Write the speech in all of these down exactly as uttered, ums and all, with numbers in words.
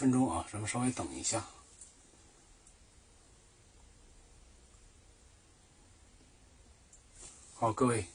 分钟啊，咱们稍微等一下。好，各位，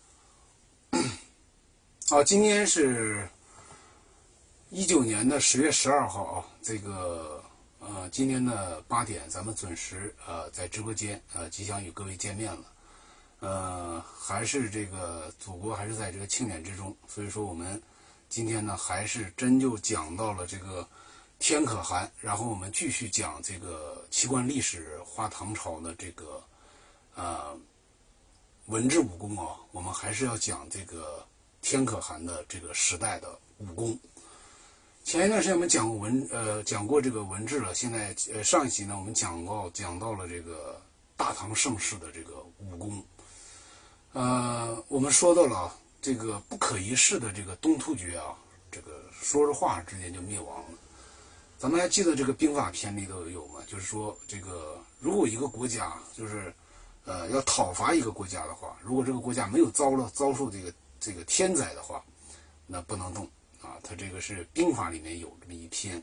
好，今天是一九年的十月十二号啊，这个呃，今天的八点，咱们准时呃在直播间呃即将与各位见面了。呃，还是这个祖国还是在这个庆典之中，所以说我们今天呢还是真就讲到了这个天可汗，然后我们继续讲这个奇观历史花唐朝的这个呃文治武功啊，我们还是要讲这个天可汗的这个时代的武功。前一段时间我们讲过文呃讲过这个文治了，现在呃上一期呢我们讲过讲到了这个大唐盛世的这个武功。呃，我们说到了这个不可一世的这个东突厥啊，这个说着话之间就灭亡了。咱们还记得这个兵法篇里头有吗？就是说，这个如果一个国家就是呃要讨伐一个国家的话，如果这个国家没有遭了遭受这个这个天灾的话，那不能动啊。它这个是兵法里面有这么一篇。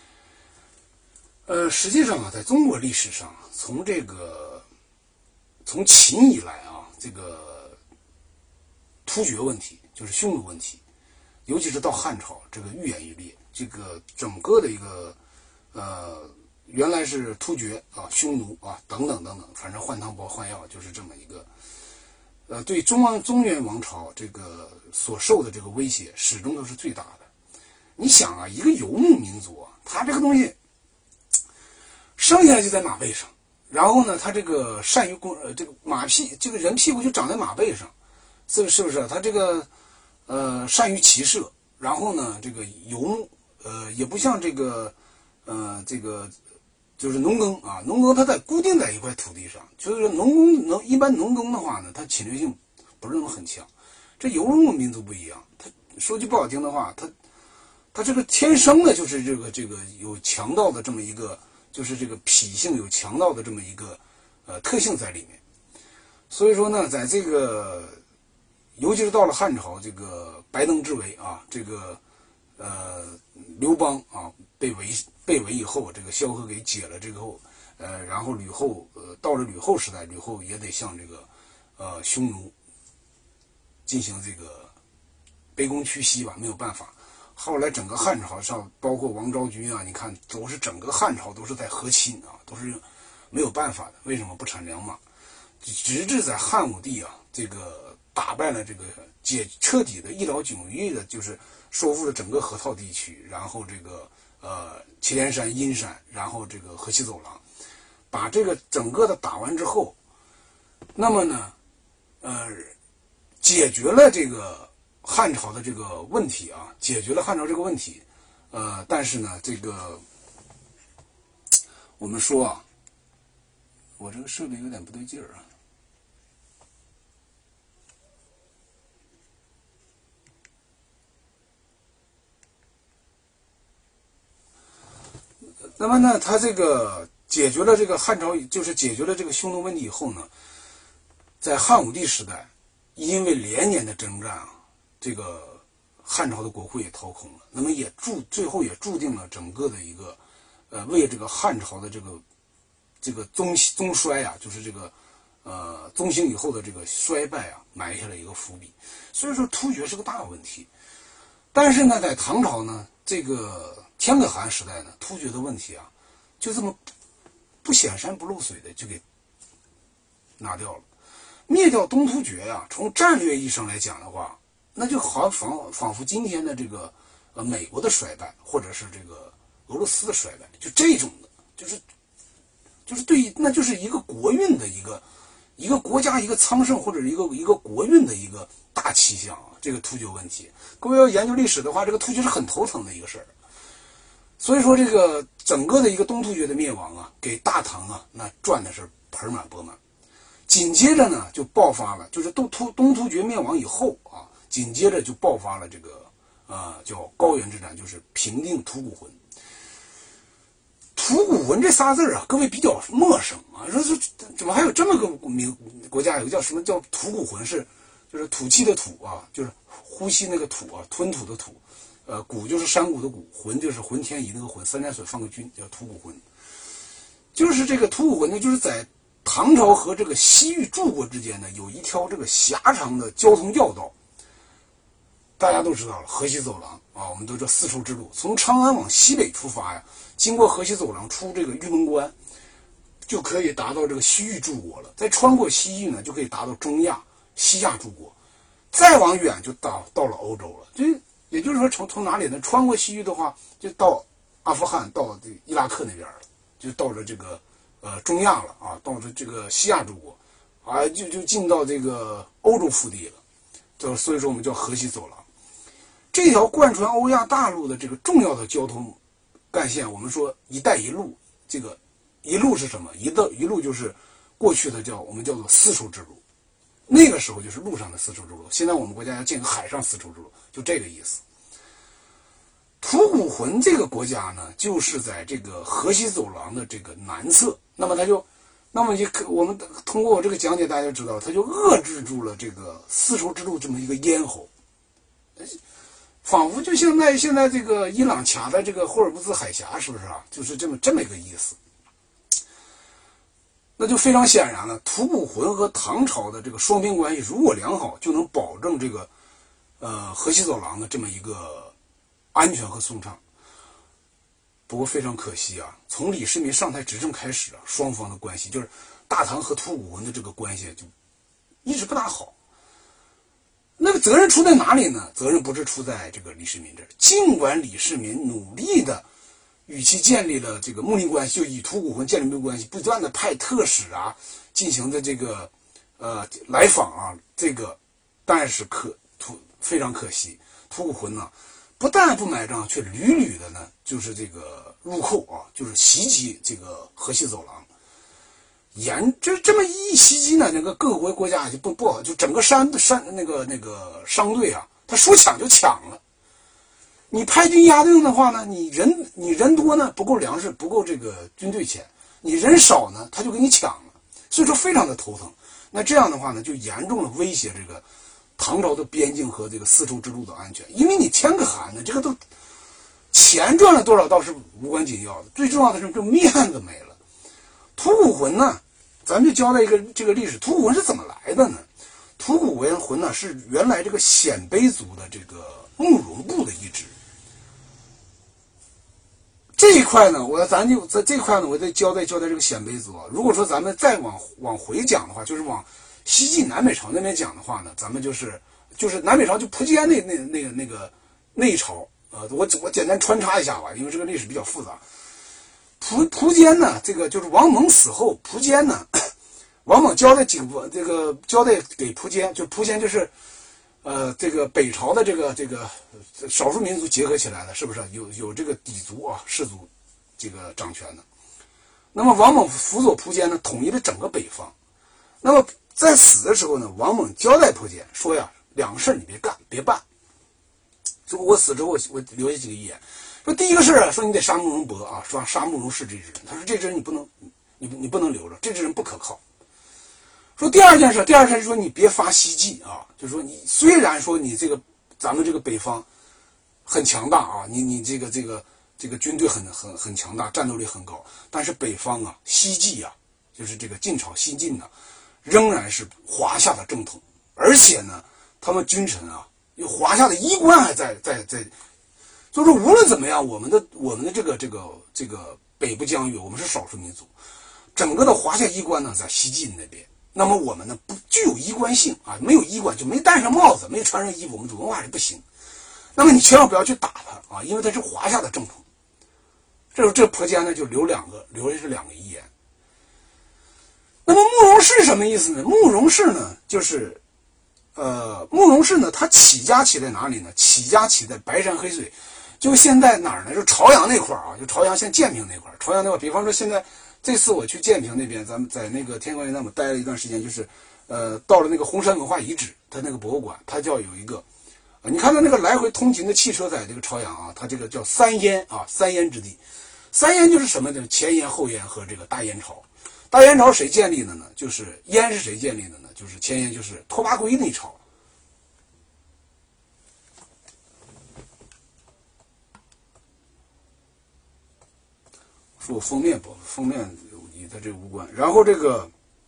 呃，实际上啊，在中国历史上，从这个从秦以来啊，这个突厥问题就是匈奴问题，尤其是到汉朝，这个愈演愈烈。这个整个的一个呃，原来是突厥啊、匈奴啊等等等等，反正换汤不换药，就是这么一个呃，对中王中原王朝这个所受的这个威胁，始终都是最大的。你想啊，一个游牧民族啊，他这个东西生下来就在马背上，然后呢，他这个善于攻呃，这个马屁，这个人屁股就长在马背上。是是不是？他这个呃善于骑射，然后呢，这个游牧，呃也不像这个呃这个就是农耕啊，农耕它在固定在一块土地上，就是农耕农一般农耕的话呢，它侵略性不是那么很强。这游牧民族不一样，他说句不好听的话，他他这个天生的就是这个这个有强盗的这么一个，就是这个脾性有强盗的这么一个呃特性在里面。所以说呢，在这个尤其是到了汉朝，这个白登之围啊，这个呃刘邦啊被围被围以后，这个萧何给解了之后，呃，然后吕后呃到了吕后时代，吕后也得向这个呃匈奴进行这个卑躬屈膝吧，没有办法。后来整个汉朝上，包括王昭君啊，你看都是整个汉朝都是在和亲啊，都是没有办法的。为什么不产良马？直至在汉武帝啊，这个打败了这个解彻底的一劳永逸的，就是收复了整个河套地区，然后这个呃祁连山、阴山，然后这个河西走廊，把这个整个的打完之后，那么呢，呃，解决了这个汉朝的这个问题啊，解决了汉朝这个问题，呃，但是呢，这个我们说啊，我这个设备有点不对劲儿啊。那么呢，他这个解决了这个汉朝，就是解决了这个匈奴问题以后呢，在汉武帝时代，因为连年的征战啊，这个汉朝的国库也掏空了，那么也注最后也注定了整个的一个呃为这个汉朝的这个这个宗宗衰啊，就是这个呃宗兴以后的这个衰败啊，埋下了一个伏笔。所以说突厥是个大问题，但是呢，在唐朝呢，这个天可汗时代呢，突厥的问题啊，就这么不显山不露水的就给拿掉了。灭掉东突厥呀、啊，从战略意义上来讲的话，那就好仿仿佛今天的这个呃美国的衰败，或者是这个俄罗斯的衰败，就这种的，就是就是对于那就是一个国运的一个一个国家一个昌盛或者一个一个国运的一个大气象啊。这个突厥问题，各位要研究历史的话，这个突厥是很头疼的一个事儿。所以说，这个整个的一个东突厥的灭亡啊，给大唐啊那赚的是盆满钵满。紧接着呢，就爆发了，就是东突东突厥灭亡以后啊，紧接着就爆发了这个呃叫高原之战，就是平定吐谷浑。吐谷浑这仨字啊，各位比较陌生啊，说是怎么还有这么个名国家，有个叫什么叫吐谷浑，是就是吐气的吐啊，就是呼吸那个吐啊，吞吐的吐。 呃，谷就是山谷的谷，浑就是浑天仪那个浑，三点水放个均，叫吐谷浑。就是这个吐谷浑呢，就是在唐朝和这个西域诸国之间呢，有一条这个狭长的交通要道。大家都知道了，河西走廊啊，我们都叫丝绸之路，从长安往西北出发呀，经过河西走廊出这个玉门关，就可以达到这个西域诸国了。再穿过西域呢，就可以达到中亚、西亚诸国，再往远就到到了欧洲了。就也就是说，从从哪里呢？穿过西域的话，就到阿富汗，到这伊拉克那边了，就到了这个呃中亚了啊，到了这个西亚诸国，啊，就就进到这个欧洲腹地了。就所以说我们叫河西走廊。这条贯穿欧亚大陆的这个重要的交通干线，我们说“一带一路”。这个“一路”是什么？一的一路就是过去的叫我们叫做丝绸之路，那个时候就是陆上的丝绸之路。现在我们国家要建个海上丝绸之路，就这个意思。吐谷浑这个国家呢，就是在这个河西走廊的这个南侧。那么它就，那么就我们通过我这个讲解，大家就知道，它就遏制住了这个丝绸之路这么一个咽喉。仿佛就像在现在这个伊朗卡在这个霍尔木兹海峡，是不是啊？就是这么这么一个意思。那就非常显然了，吐谷浑和唐朝的这个双边关系如果良好，就能保证这个呃河西走廊的这么一个安全和顺畅。不过非常可惜啊，从李世民上台执政开始啊，双方的关系就是大唐和吐谷浑的这个关系就一直不大好。那个责任出在哪里呢？责任不是出在这个李世民这儿。尽管李世民努力的与其建立了这个睦邻关系，就以吐谷浑建立睦邻关系，不断的派特使啊进行的这个呃来访啊，这个但是可吐非常可惜，吐谷浑呢不但不买账，却屡屡的呢就是这个入寇啊，就是袭击这个河西走廊。严就这么一袭击呢，那个各国国家就不不好，就整个山山那个那个商队啊，他说抢就抢了。你派军压境的话呢，你人你人多呢不够粮食，不够这个军队钱；你人少呢，他就给你抢了，所以说非常的头疼。那这样的话呢，就严重的威胁这个唐朝的边境和这个丝绸之路的安全。因为你天可汗呢，这个都钱赚了多少倒是无关紧要的，最重要的是这面子没了。吐谷浑呢，咱们就交代一个这个历史，吐谷浑是怎么来的呢？吐谷浑呢是原来这个鲜卑族的这个慕容部的一支。这一块呢，我咱就在这块呢，我再交代交代这个鲜卑族啊。如果说咱们再往往回讲的话，就是往西晋南北朝那边讲的话呢，咱们就是就是南北朝就苻坚那那那个那个那一朝，呃，我我简单穿插一下吧，因为这个历史比较复杂。苻苻坚呢，这个就是王猛死后，苻坚呢，王猛交代几个这个交代给苻坚，就苻坚就是，呃，这个北朝的这个这个少数民族结合起来的，是不是有有这个氐族啊氏族这个掌权的？那么王猛辅佐苻坚呢，统一了整个北方。那么在死的时候呢，王猛交代苻坚说呀，两个事你别干，别办。说我死之后，我留下几个遗言。说第一个事啊，说你得杀慕容博啊，说杀慕容氏这支人。他说这支人你不能，你你不能留着，这支人不可靠。说第二件事，第二件事说你别发西计啊，就是说你虽然说你这个咱们这个北方很强大啊，你你这个这个这个军队很很很强大，战斗力很高，但是北方啊西晋啊，就是这个晋朝西晋呢、啊，仍然是华夏的正统，而且呢，他们君臣啊，有华夏的衣冠还在在在。所以说，无论怎么样，我们的我们的这个这个这个北部疆域，我们是少数民族，整个的华夏衣冠呢在西晋那边。那么我们呢不具有衣冠性啊，没有衣冠就没戴上帽子，没穿上衣服，我们文化是不行。那么你千万不要去打他啊，因为他是华夏的正统。这时候这苻坚呢就留两个，留的是两个遗言。那么慕容氏什么意思呢？慕容氏呢就是。呃，慕容氏呢，他起家起在哪里呢？起家起在白山黑水，就现在哪儿呢？就朝阳那块儿啊，就朝阳县建平那块儿。朝阳那块儿，比方说现在这次我去建平那边，咱们在那个天高云那么待了一段时间，就是呃，到了那个红山文化遗址，它那个博物馆，它叫有一个，呃、你看到那个来回通勤的汽车在这个朝阳啊，它这个叫三燕啊，三燕之地。三燕就是什么呢？前燕、后燕和这个大燕朝。大燕朝谁建立的呢？就是燕是谁建立的呢？就是前燕，就是拓跋圭那一朝。 说封面不封面与他这无关。然后这个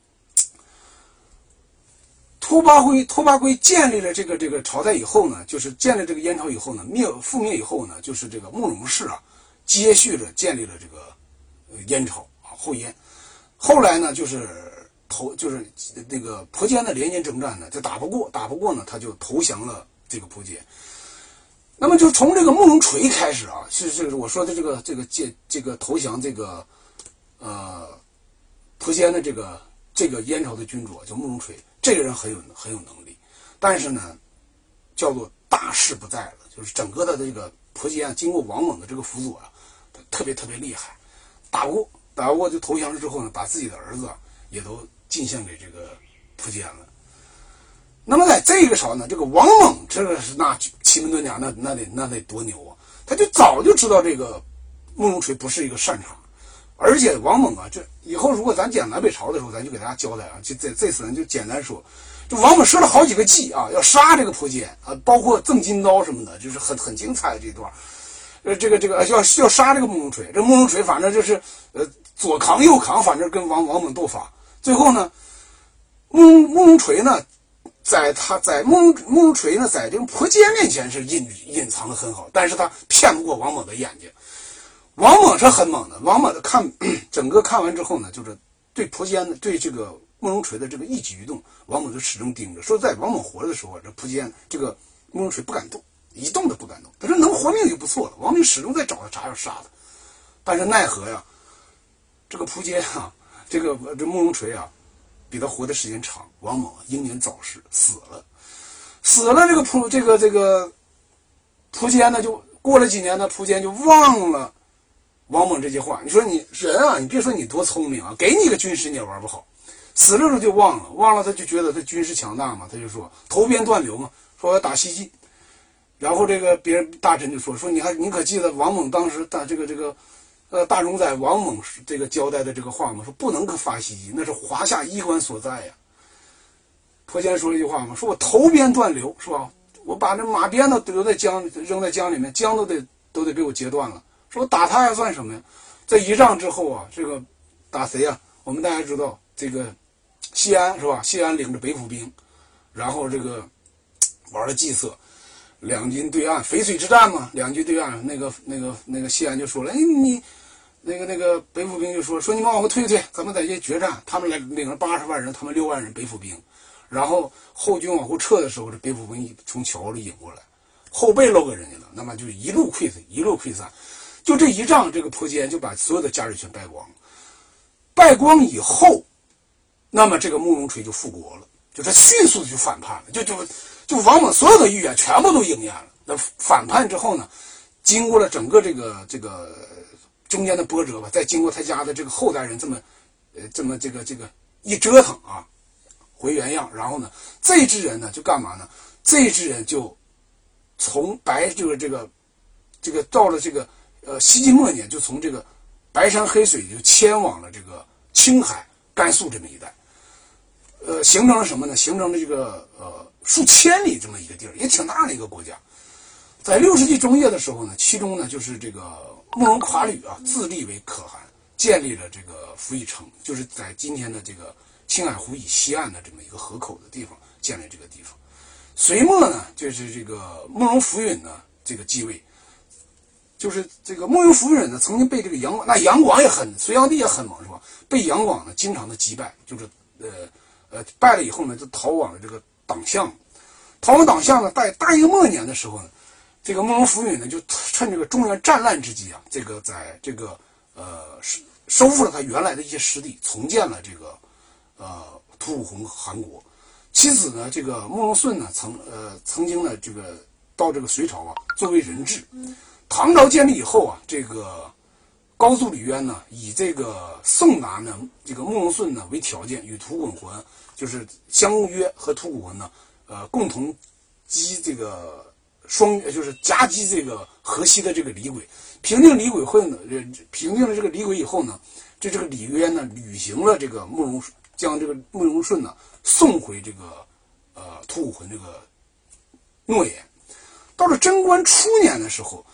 拓跋辉拓跋圭建立了这个这个朝代以后呢，就是建立这个燕朝以后呢，灭覆灭以后呢，就是这个慕容氏啊，接续着建立了这个呃燕朝啊后燕。后来呢，就是投就是那个苻坚的连年征战呢，就打不过，打不过呢，他就投降了这个苻坚。那么就从这个慕容垂开始啊，是这个我说的这个这个这这个投降这个呃苻坚的这个这个燕朝的君主叫慕容垂，这个人很有很有能力，但是呢，叫做大势不在了，就是整个的这个苻坚经过王猛的这个辅佐啊，特别特别厉害，打不过打不过就投降了之后呢，把自己的儿子啊也都进献给这个苻坚了。那么在这个朝呢，这个王猛这个是那奇门遁甲，那那得那得多牛啊！他就早就知道这个慕容垂不是一个擅长，而且王猛啊，这以后如果咱讲南北朝的时候，咱就给大家交代啊，就这这次咱就简单说，就王猛设了好几个计啊，要杀这个苻坚啊，包括赠金刀什么的，就是很很精彩的这一段。呃，这个这个要要杀这个慕容垂，这慕容垂反正就是呃左扛右扛，反正跟王王猛斗法。最后呢，慕慕容垂呢。在他在慕容慕容垂呢，在这个苻坚面前是隐隐藏的很好，但是他骗不过王猛的眼睛。王猛是很猛的，王猛的看整个看完之后呢，就是对苻坚的对这个慕容垂的这个一举一动，王猛就始终盯着。说在王猛活着的时候，这苻坚这个慕容垂不敢动，一动都不敢动。他说能活命就不错了，王猛始终在找他茬要杀他，但是奈何呀，这个苻坚啊，这个这慕容垂啊。比他活的时间长，王猛英年早逝，死了，死了。这个苻这个这个苻坚呢，就过了几年呢，苻坚就忘了王猛这句话。你说你人啊，你别说你多聪明啊，给你个军师你也玩不好。死了时候就忘了，忘了他就觉得他军事强大嘛，他就说投鞭断流嘛，说我要打西晋。然后这个别人大臣就说说你还你可记得王猛当时打这个这个。呃，大冢宰王猛这个交代的这个话嘛，说不能发西晋，那是华夏衣冠所在呀。苻坚说了一句话嘛，说我投鞭断流，是吧？我把这马鞭都留在江，扔在江里面，江都得都得被我截断了。说我打他还算什么呀？在一仗之后啊，这个打谁呀？我们大家知道，这个西安是吧？西安领着北府兵，然后这个玩了计策。两军对岸，淝水之战嘛，两军对岸，那个那个那个西安就说了，哎，你那个那个北府兵就说说你们往后退退，咱们在这决战。他们来领了八十万人，他们六万人北府兵，然后后军往后撤的时候，这北府兵从桥里引过来，后背露给人家了，那么就一路溃退，一路溃散。就这一仗，这个苻坚就把所有的家人全败光了。败光以后，那么这个慕容垂就复国了，就他迅速的就反叛了，就就。就王猛所有的预言全部都应验了。那反叛之后呢，经过了整个这个这个中间的波折吧，再经过他家的这个后代人这么呃这么这个这个一折腾啊，回原样，然后呢，这一支人呢就干嘛呢？这一支人就从白这个这个这个到了这个呃西晋末年，就从这个白山黑水就迁往了这个青海、甘肃这么一带，呃，形成了什么呢？形成了这个呃。数千里这么一个地儿，也挺大的一个国家。在六世纪中叶的时候呢，其中呢就是这个慕容垮吕啊，自立为可汗，建立了这个服役城，就是在今天的这个青海湖以西岸的这么一个河口的地方建立这个地方。隋末呢，就是这个慕容福允呢这个继位，就是这个慕容福允呢曾经被这个杨广，那杨广也很，隋炀帝也很猛是吧？被杨广呢经常的击败，就是呃呃败了以后呢就逃往了这个党项，逃往党项呢，在大业末年的时候呢，这个慕容福允呢，就趁这个中原战乱之际啊，这个在这个呃收复了他原来的一些失地，重建了这个呃吐谷浑汗国。其子呢，这个慕容顺呢，曾呃曾经呢，这个到这个隋朝啊，作为人质。唐朝建立以后啊，这个高祖李渊呢，以这个送达呢，这个慕容顺呢为条件，与吐谷浑。就是相约和吐谷浑呢，呃，共同击这个双，就是夹击这个河西的这个李鬼，平定李鬼后呢，平定了这个李鬼以后呢，这这个李渊呢，履行了这个慕容，将这个慕容顺呢送回这个呃吐谷浑这个诺言。到了贞观初年的时候，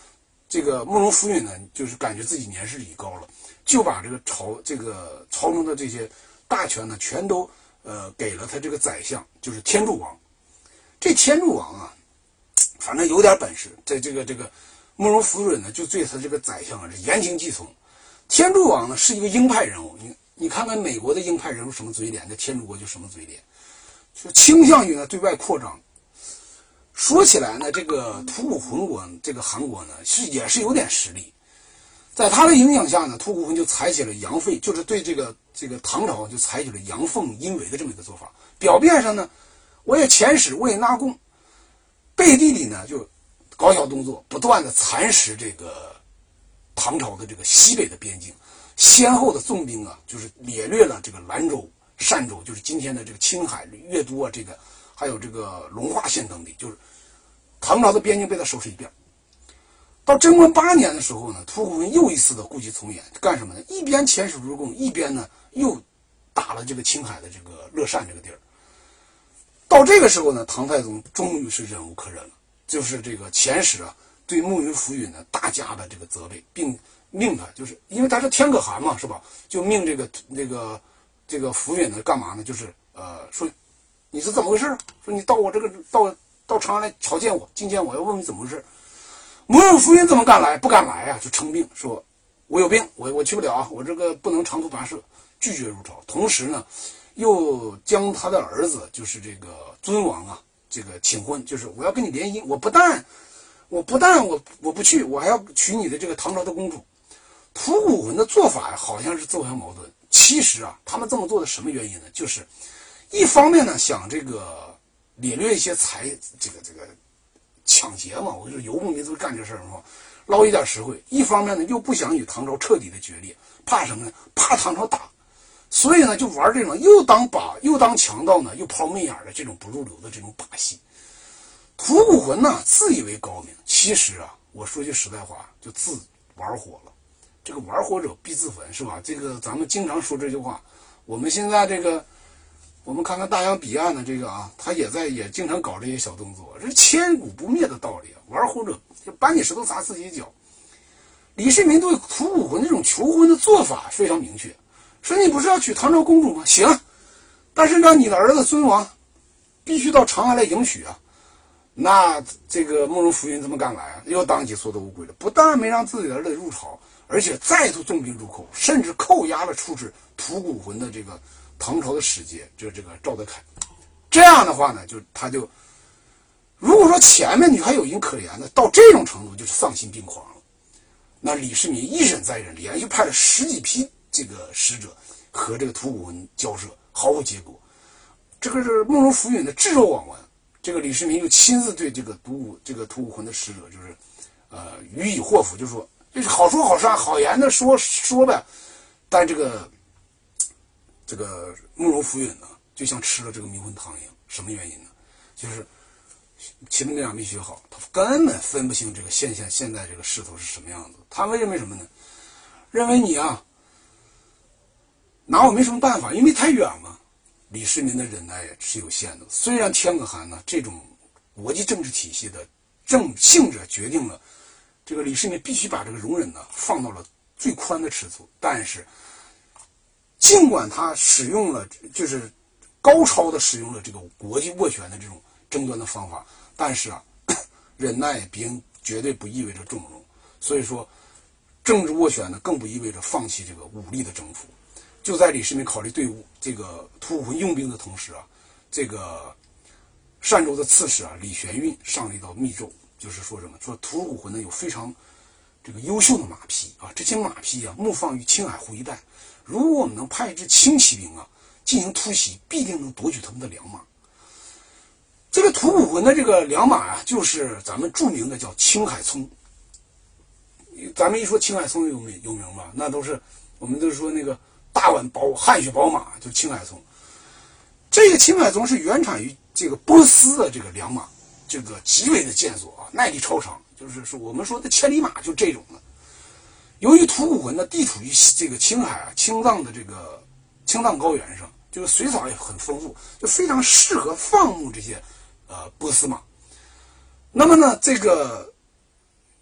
这个慕容福允呢，就是感觉自己年事已高了，就把这个朝这个朝中的这些大权呢，全都呃给了他这个宰相，就是天柱王。这天柱王啊，反正有点本事，在这个这个慕容福允呢，就对他这个宰相啊是言听计从。天柱王呢是一个鹰派人物，你你看看美国的鹰派人物什么嘴脸，在天竺国就什么嘴脸，就倾向于呢对外扩张。说起来呢，这个吐谷浑国这个韩国呢是也是有点实力，在他的影响下呢，吐谷浑就采取了阳废，就是对这个这个唐朝就采取了阳奉阴违的这么一个做法。表面上呢，我也遣使，我也纳贡，背地里呢就搞小动作，不断的蚕食这个唐朝的这个西北的边境，先后的纵兵啊，就是掠掠了这个兰州、单州，就是今天的这个青海、越都啊，这个还有这个隆化县等地，就是唐朝的边境被他收拾一遍。到贞观八年的时候呢，吐谷浑又一次的故伎重演，干什么呢？一边遣使入贡，一边呢又打了这个青海的这个乐善这个地儿。到这个时候呢，唐太宗终于是忍无可忍了，就是这个遣使啊，对慕容福允呢大加的这个责备，并命他，就是因为他是天可汗嘛，是吧？就命这个这个这个福允呢干嘛呢？就是呃说你是怎么回事？说你到我这个到到长安来朝见我，觐见我，要问你怎么回事。慕容福允怎么敢来？不敢来啊，就称病，说我有病，我我去不了啊，我这个不能长途跋涉，拒绝入朝。同时呢，又将他的儿子，就是这个尊王啊，这个请婚，就是我要跟你联姻，我不但我不但我我不去，我还要娶你的这个唐朝的公主。吐谷浑的做法好像是自相矛盾，其实啊，他们这么做的什么原因呢？就是一方面呢，想这个掠掠一些财，这个这个抢劫嘛，我就是游牧民族干这事儿嘛，捞一点实惠；一方面呢，又不想与唐朝彻底的决裂，怕什么呢？怕唐朝打。所以呢，就玩这种又当把又当强盗呢，又抛媚眼的这种不入流的这种把戏。吐谷浑呢，自以为高明，其实啊，我说句实在话，就自玩火了。这个玩火者必自焚，是吧？这个咱们经常说这句话。我们现在这个，我们看看大洋彼岸的这个啊，他也在也经常搞这些小动作，这是千古不灭的道理啊。玩火者就搬起石头砸自己脚。李世民对吐谷浑这种求婚的做法非常明确，说你不是要娶唐朝公主吗？行，但是让你的儿子尊王必须到长安来迎娶啊。那这个慕容福允怎么敢来啊？又当起缩头乌龟了，不但没让自己的儿子入朝，而且再度纵兵入寇，甚至扣押了处置吐谷浑的这个唐朝的使节，就是这个赵德凯。这样的话呢，就他就如果说前面你还有因可怜的，到这种程度就是丧心病狂了。那李世民一忍再忍，连续派了十几批这个使者和这个吐谷浑交涉，毫无结果。这个是慕容福允的置若罔闻。这个李世民又亲自对这个吐谷这个吐谷浑的使者，就是呃予以祸福，就说就是好说好善好言的说说呗。但这个这个慕容福允呢，就像吃了这个迷魂汤一样。什么原因呢？就是秦兵两没学好，他根本分不清这个现现现在这个势头是什么样子。他们认为什么呢？认为你啊拿我没什么办法，因为太远了。李世民的忍耐是有限的，虽然天可汗呢这种国际政治体系的政性质决定了这个李世民必须把这个容忍呢放到了最宽的尺度，但是尽管他使用了就是高超的使用了这个国际斡旋的这种争端的方法，但是啊忍耐并绝对不意味着纵容，所以说政治斡旋呢更不意味着放弃这个武力的征服。就在李世民考虑对这个吐谷浑用兵的同时啊，这个单州的刺史啊李玄运上了一道密奏，就是说什么？说吐谷浑呢有非常这个优秀的马匹啊，这些马匹啊牧放于青海湖一带，如果我们能派一支轻骑兵啊进行突袭，必定能夺取他们的良马。这个吐谷浑的这个良马啊，就是咱们著名的叫青海葱。咱们一说青海葱有名有名吧，那都是我们都是说那个大碗宝汗血宝马，就青海葱。这个青海葱是原产于这个波斯的这个良马，这个极为的健硕啊，耐力超长，就是说我们说的千里马就这种的。由于吐谷浑呢地处于这个青海啊青藏的这个青藏高原上，就是水草也很丰富，就非常适合放牧这些呃波斯马。那么呢，这个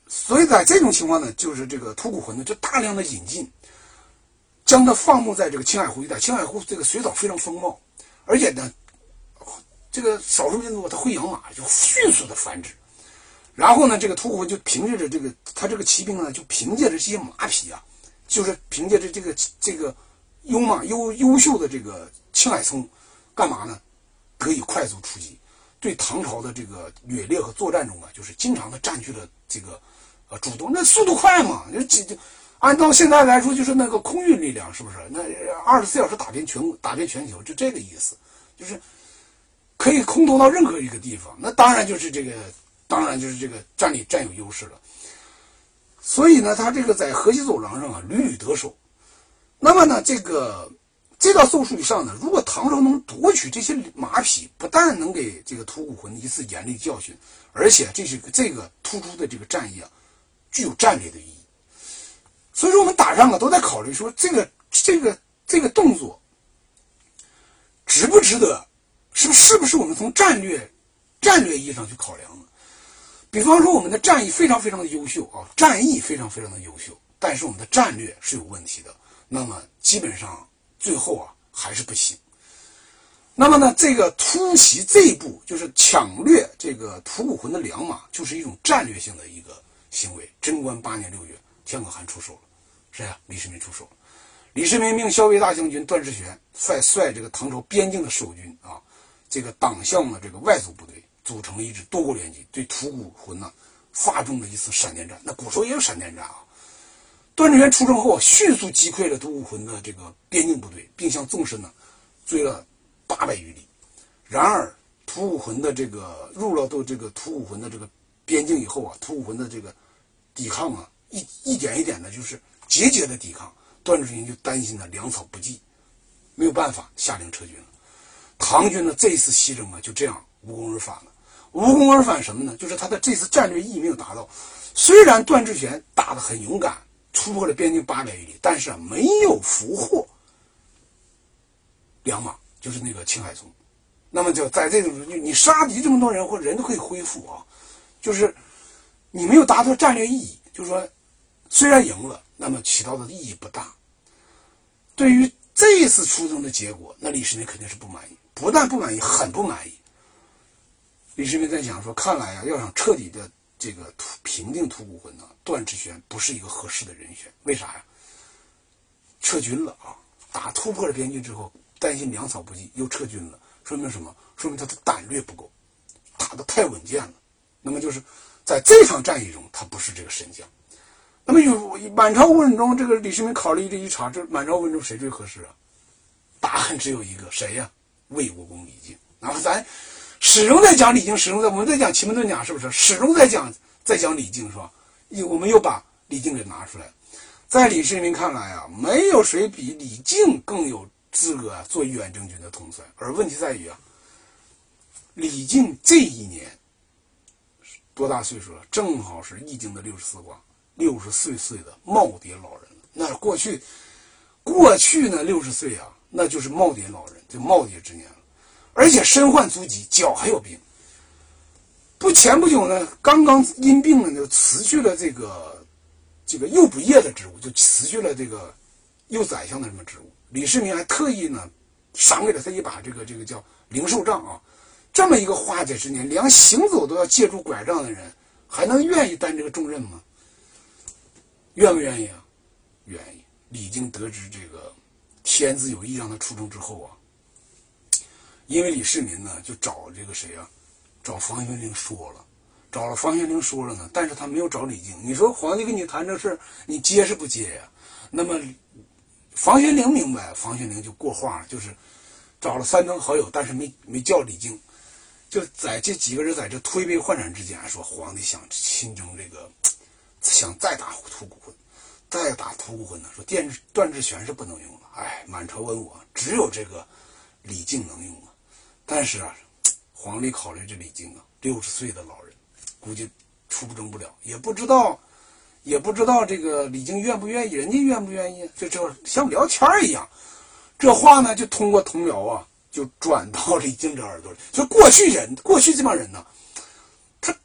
所以在这种情况呢，就是这个吐谷浑呢就大量的引进，将它放牧在这个青海湖一带。青海湖这个水草非常丰茂，而且呢，这个少数民族它会养马，就迅速的繁殖。然后呢，这个吐谷浑就凭借着这个他这个骑兵呢，就凭借着这些马匹啊，就是凭借着这个这个优马优优秀的这个青海葱，干嘛呢？得以快速出击，对唐朝的这个掠猎和作战中啊，就是经常的占据了这个呃主动，那速度快嘛，就就按照现在来说，就是那个空运力量，是不是？那二十四小时打遍全打遍全球，就这个意思，就是可以空投到任何一个地方。那当然就是这个。当然就是这个战力占有优势了，所以呢，他这个在河西走廊上啊屡屡得手。那么呢，这个这道奏疏以上呢，如果唐朝能夺取这些马匹，不但能给这个吐谷浑一次严厉教训，而且这是这个突出的这个战役啊，具有战略的意义。所以说我们打仗啊都在考虑说这个这个这个动作值不值得，是不是不是我们从战略战略意义上去考量的。比方说我们的战役非常非常的优秀啊，战役非常非常的优秀，但是我们的战略是有问题的，那么基本上最后啊还是不行。那么呢，这个突袭这一步就是抢掠这个吐谷浑的良马，就是一种战略性的一个行为。贞观八年六月，田可汗出手了，谁呀、啊？李世民出手了。李世民命骁威大将军段志玄率率这个唐朝边境的守军啊，这个党项的这个外族部队。组成了一支多国联军，对吐谷浑呢发动了一次闪电战。那古时候也有闪电战啊。段志玄出征后，迅速击溃了吐谷浑的这个边境部队，并向纵深呢追了八百余里。然而，吐谷浑的这个入了到这个吐谷浑的这个边境以后啊，吐谷浑的这个抵抗啊，一一点一点的，就是节节的抵抗。段志玄就担心呢粮草不济，没有办法下令撤军了。唐军呢这一次西征啊，就这样无功而返了。无功而返什么呢？就是他的这次战略意义没有达到。虽然段志玄打得很勇敢，突破了边境八百余里，但是啊，没有俘获良马，就是那个青海葱。那么就在这种你杀敌这么多人，或者人都可以恢复啊，就是你没有达到战略意义。就是说，虽然赢了，那么起到的意义不大。对于这一次出征的结果，那李世民肯定是不满意，不但不满意，很不满意。李世民在想说，看来啊，要想彻底的这个平定吐谷浑呢，段志玄不是一个合适的人选。为啥呀？撤军了啊，打突破了边境之后，担心粮草不济，又撤军了，说明什么？说明他的胆略不够，打得太稳健了。那么就是在这场战役中，他不是这个神将。那么有满朝文中，这个李世民考虑这一查，这满朝文中谁最合适啊？答案只有一个，谁呀？魏国公李靖。然后咱始终在讲李靖，始终在我们在讲奇门遁甲，是不是？始终在讲在讲李靖，是吧？我们又把李靖给拿出来。在李世民看来啊，没有谁比李靖更有资格啊做远征军的统帅。而问题在于啊，李靖这一年多大岁数了？正好是易经的六十四卦，六十四岁的耄耋老人了。那过去过去呢，六十岁啊，那就是耄耋老人，就耄耋之年了。而且身患足疾，脚还有病。不前不久呢，刚刚因病呢就辞去了这个这个右仆射的职务，就辞去了这个右宰相的什么职务。李世民还特意呢赏给了他一把这个这个叫灵寿杖啊。这么一个花甲之年，连行走都要借助拐杖的人，还能愿意担这个重任吗？愿不愿意啊？愿意。李靖得知这个天子有意让他出征之后啊，因为李世民呢就找这个谁啊，找房玄龄说了，找了房玄龄说了呢，但是他没有找李靖。你说皇帝跟你谈这事，你接是不接呀？那么房玄龄明白，房玄龄就过话，就是找了三通好友，但是没没叫李靖。就在这几个人在这推杯换盏之间，说皇帝想亲征这个，想再打吐谷浑，再打吐谷浑呢，说段段志玄是不能用了。哎，满朝文武只有这个李靖能用啊。但是啊，皇帝考虑这李靖啊，六十岁的老人，估计出征不了，也不知道，也不知道这个李靖愿不愿意，人家愿不愿意，就这像聊天一样。这话呢，就通过童谣啊，就转到李靖这耳朵里。所以过去人，过去这帮人呢，他他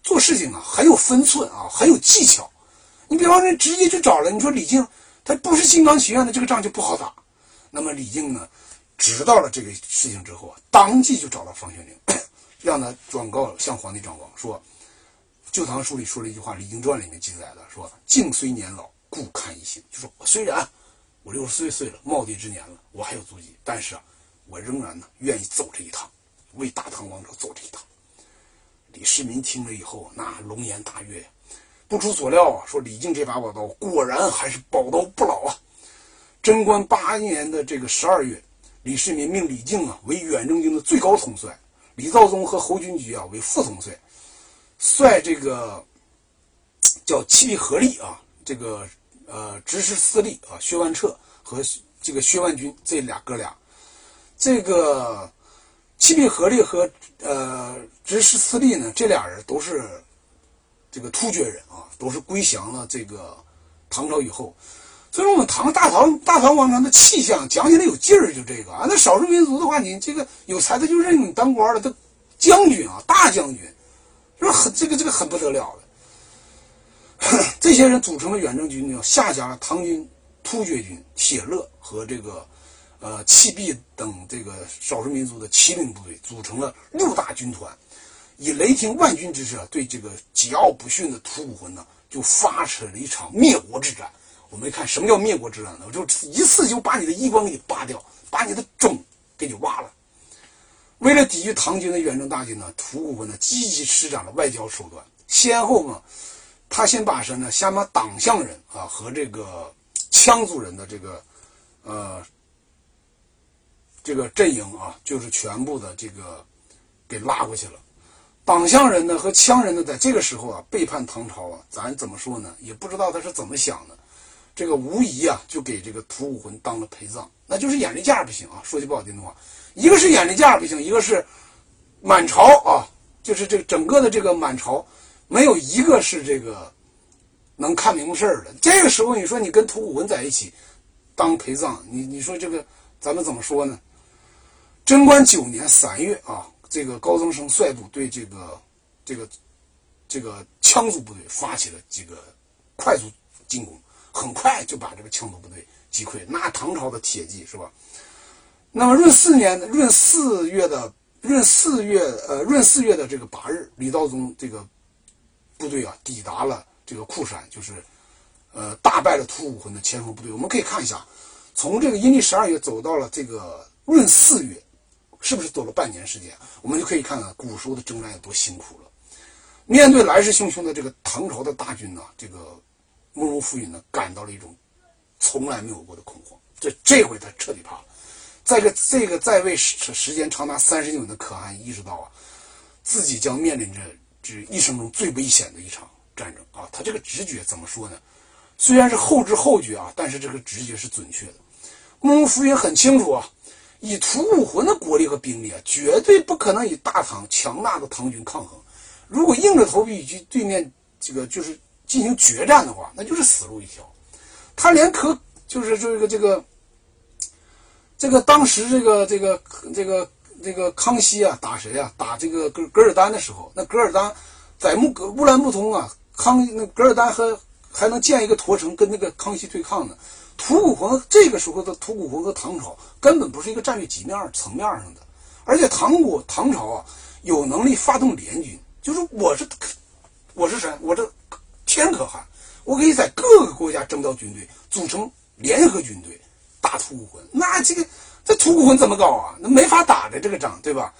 做事情啊很有分寸啊，很有技巧。你比方说直接就找了，你说李靖他不是金刚祈愿的，这个仗就不好打。那么李靖呢知道了这个事情之后啊，当即就找到房玄龄，让他转告向皇帝张广说，《旧唐书》里说了一句话，《李靖传》里面记载的，说靖虽年老，故堪一行。就说我虽然我六十岁岁了，耄耋之年了，我还有足迹，但是啊，我仍然呢愿意走这一趟，为大唐王朝走这一趟。李世民听了以后，那龙颜大悦，不出所料啊，说李靖这把宝刀果然还是宝刀不老啊。贞观八年的这个十二月，李世民命李靖啊为远征军的最高统帅，李肇宗和侯君集啊为副统帅，率这个叫七臂合力啊，这个呃执事司隶啊薛万彻和这个薛万军这俩哥俩，这个七臂合力和呃执事司隶呢，这俩人都是这个突厥人啊，都是归降了这个唐朝以后。所以说我们唐大唐大唐王朝的气象讲起来有劲儿，就这个啊。那少数民族的话，你这个有才的就认你当官了，他将军啊，大将军，说很这个这个很不得了的。这些人组成了远征军呢，下辖了唐军、突厥军、铁勒和这个呃契必等这个少数民族的骑兵部队，组成了六大军团，以雷霆万钧之势啊，对这个桀骜不驯的吐谷浑呢，就发起了一场灭国之战。我们看什么叫灭国之战呢？我就一次就把你的衣冠给你扒掉，把你的种给你挖了。为了抵御唐军的远征大军呢，吐谷浑呢积极施展了外交手段，先后呢，他先把什么呢？先把党项人啊和这个羌族人的这个呃这个阵营啊，就是全部的这个给拉过去了。党项人呢和羌人呢，在这个时候啊背叛唐朝啊，咱怎么说呢？也不知道他是怎么想的。这个无疑啊，就给这个吐谷浑当了陪葬，那就是眼力价不行啊。说句不好听的话，一个是眼力价不行，一个是满朝啊，就是这个整个的这个满朝没有一个是这个能看明白事儿的。这个时候你说你跟吐谷浑在一起当陪葬，你你说这个咱们怎么说呢？贞观九年三月啊，这个高增生率部对这个这个这个羌族部队发起了这个快速进攻。很快就把这个羌族部队击溃，那唐朝的铁骑是吧？那么闰四年，闰四月的闰四月呃闰四月的这个八日，李道宗这个部队啊抵达了这个库山，就是呃大败了吐谷浑的前锋部队。我们可以看一下，从这个阴历十二月走到了这个闰四月，是不是走了半年时间？我们就可以看看古时候的征战有多辛苦了。面对来势汹汹的这个唐朝的大军呢，这个慕容复允呢感到了一种从来没有过的恐慌，这这回他彻底怕了。在个这个在位时时间长达三十九年的可汗意识到啊，自己将面临着这一生中最危险的一场战争啊。他这个直觉怎么说呢？虽然是后知后觉啊，但是这个直觉是准确的。慕容复允很清楚啊，以吐谷浑的国力和兵力啊，绝对不可能与大唐强大的唐军抗衡。如果硬着头皮去对面这个就是进行决战的话，那就是死路一条。他连可就是这个这个这个当时这个这个这个这个康熙啊打谁啊？打这个噶噶尔丹的时候，那噶尔丹在木乌兰布通啊，康那噶尔丹和还能建一个驼城跟那个康熙对抗呢。吐谷浑这个时候的吐谷浑和唐朝根本不是一个战略级面层面上的，而且唐国唐朝啊有能力发动联军，就是我是我是谁？我这天可汗，我可以在各个国家征调军队，组成联合军队打吐谷浑。那这个这吐谷浑怎么搞啊？那没法打的这个仗，对吧？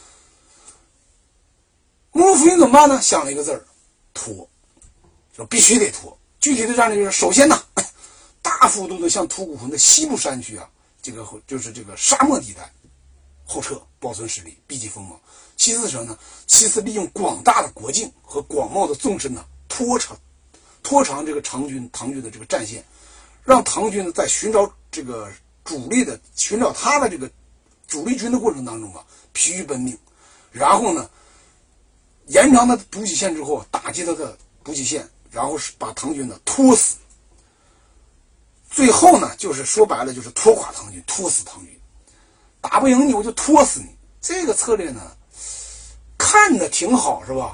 慕容复允怎么办呢？想了一个字儿，拖，说必须得拖。具体的战略就是，首先呢，大幅度的向吐谷浑的西部山区啊，这个就是这个沙漠地带后撤，保存实力，避其锋芒。其次什么呢？其次利用广大的国境和广袤的纵深呢，拖长拖长这个长军唐军的这个战线，让唐军呢在寻找这个主力的寻找他的这个主力军的过程当中啊，疲于奔命，然后呢延长他的补给线之后，打击他的补给线，然后是把唐军呢拖死。最后呢，就是说白了就是拖垮唐军，拖死唐军，打不赢你我就拖死你。这个策略呢看着挺好是吧？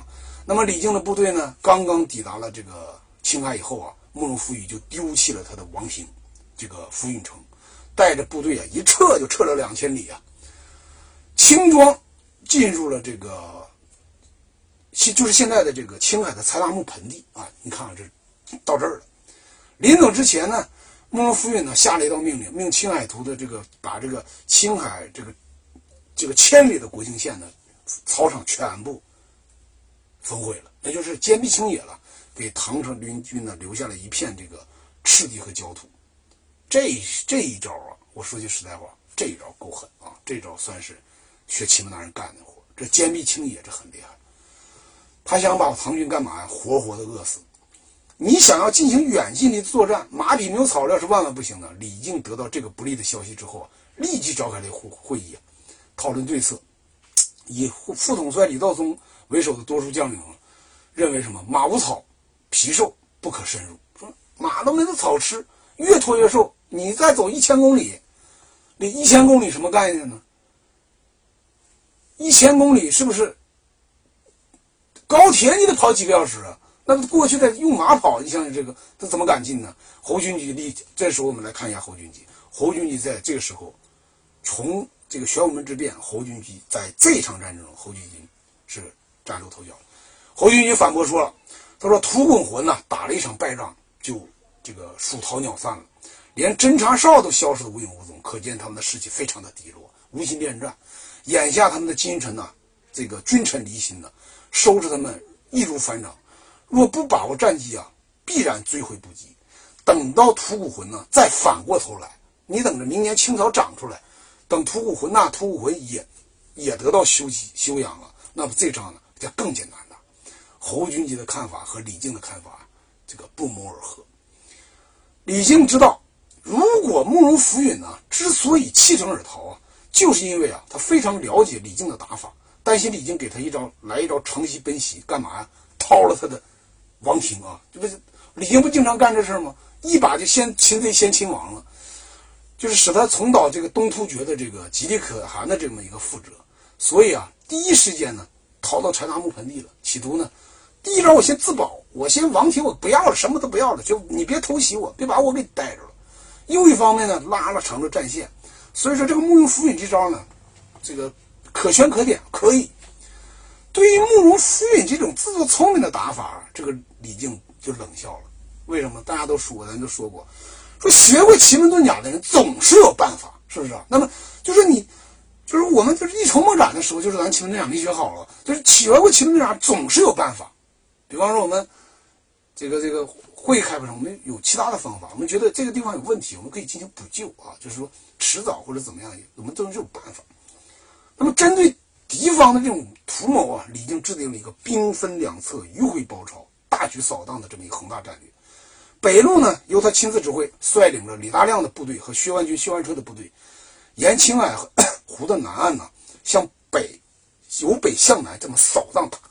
那么李靖的部队呢，刚刚抵达了这个青海以后啊，慕容复语就丢弃了他的王庭，这个浮云城，带着部队啊一撤就撤了两千里啊，轻装进入了这个，就是现在的这个青海的柴达木盆地啊。你看啊，这到这儿了。临走之前呢，慕容复运呢下了一道命令，命青海图的这个把这个青海这个这个千里的国境线的草场全部焚毁了，那就是坚壁清野了，给唐朝联军呢留下了一片这个赤地和焦土。这这一招啊，我说句实在话，这一招够狠啊！这一招算是学祁门大人干的活，这坚壁清野这很厉害。他想把唐军干嘛呀？活活的饿死。你想要进行远距离作战，马匹没有草料是万万不行的。李靖得到这个不利的消息之后啊，立即召开了会议，讨论对策。以副统帅李道宗为首的多数将领认为什么？马无草，皮瘦，不可深入。说马都没得草吃，越拖越瘦。你再走一千公里，这一千公里什么概念呢？一千公里是不是高铁你得跑几个小时啊？那过去的用马跑，你想想这个，他怎么敢进呢？侯君集立，这时候我们来看一下侯君集。侯君集在这个时候，从这个玄武门之变，侯君集在这场战争中，侯君集是崭露头角。侯君集反驳说了，他说吐谷浑呐打了一场败仗，就这个鼠逃鸟散了，连侦察哨都消失得无影无踪，可见他们的士气非常的低落，无心恋战。眼下他们的君臣呐，这个君臣离心呐，收拾他们易如反掌。若不把握战机啊，必然追回不及。等到吐谷浑呢，再反过头来，你等着明年青草长出来，等吐谷浑那吐谷浑也也得到休息休养了，那么这仗呢就更艰难了。侯君集的看法和李靖的看法这个不谋而合。李靖知道，如果慕容浮云呢之所以弃城而逃啊，就是因为啊他非常了解李靖的打法，担心李靖给他一招来一招乘袭奔袭，干嘛呀？掏了他的王庭啊，这不是李靖不经常干这事吗？一把就先擒贼先擒王了，就是使他重蹈这个东突厥的这个吉利可汗的这么一个覆辙。所以啊，第一时间呢逃到柴达木盆地了，企图呢第一招我先自保，我先王庭我不要了，什么都不要了，就你别偷袭我，别把我给逮着了。又一方面呢拉了长的战线，所以说这个慕容浮云这招呢，这个可圈可点，可以。对于慕容浮云这种自作聪明的打法，这个李靖就冷笑了。为什么？大家都说，咱都说过，说学过奇门遁甲的人总是有办法，是不是啊？那么就是你，就是我们就是一筹莫展的时候，就是咱奇门遁甲没学好了，就是学过奇门遁甲总是有办法。比方说我们这个这个会开不成，我们有其他的方法，我们觉得这个地方有问题，我们可以进行补救啊，就是说迟早或者怎么样，我们都是有办法。那么针对敌方的这种图谋啊，李靖制定了一个兵分两侧、迂回包抄、大举扫荡的这么一个宏大战略。北路呢，由他亲自指挥，率领着李大亮的部队和薛万军、薛万车的部队，沿青海湖的南岸呢，向北由北向南这么扫荡打。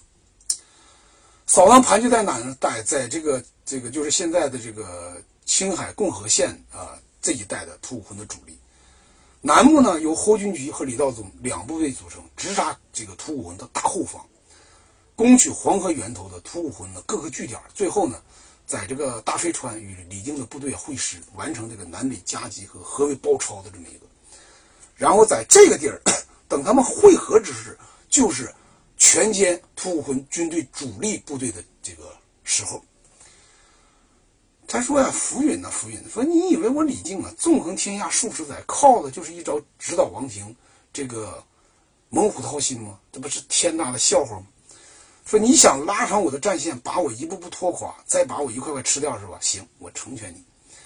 扫荡盘踞在哪呢？在在这个这个就是现在的这个青海共和县啊、呃、这一带的吐谷浑的主力。南部呢，由侯君集和李道宗两部队组成，直杀这个吐谷浑的大后方，攻取黄河源头的吐谷浑的各个据点。最后呢，在这个大水川与李靖的部队会师，完成这个南北夹击和合围包抄的这么一个。然后在这个地儿，等他们会合之时，就是全歼吐谷浑军队主力部队的这个时候。他说呀，浮云呐，浮云，说你以为我李靖啊，纵横天下数十载，靠的就是一招直捣王庭，这个猛虎掏心吗？这不是天大的笑话吗？说你想拉长我的战线，把我一步步拖垮，再把我一块块吃掉是吧？行，我成全你，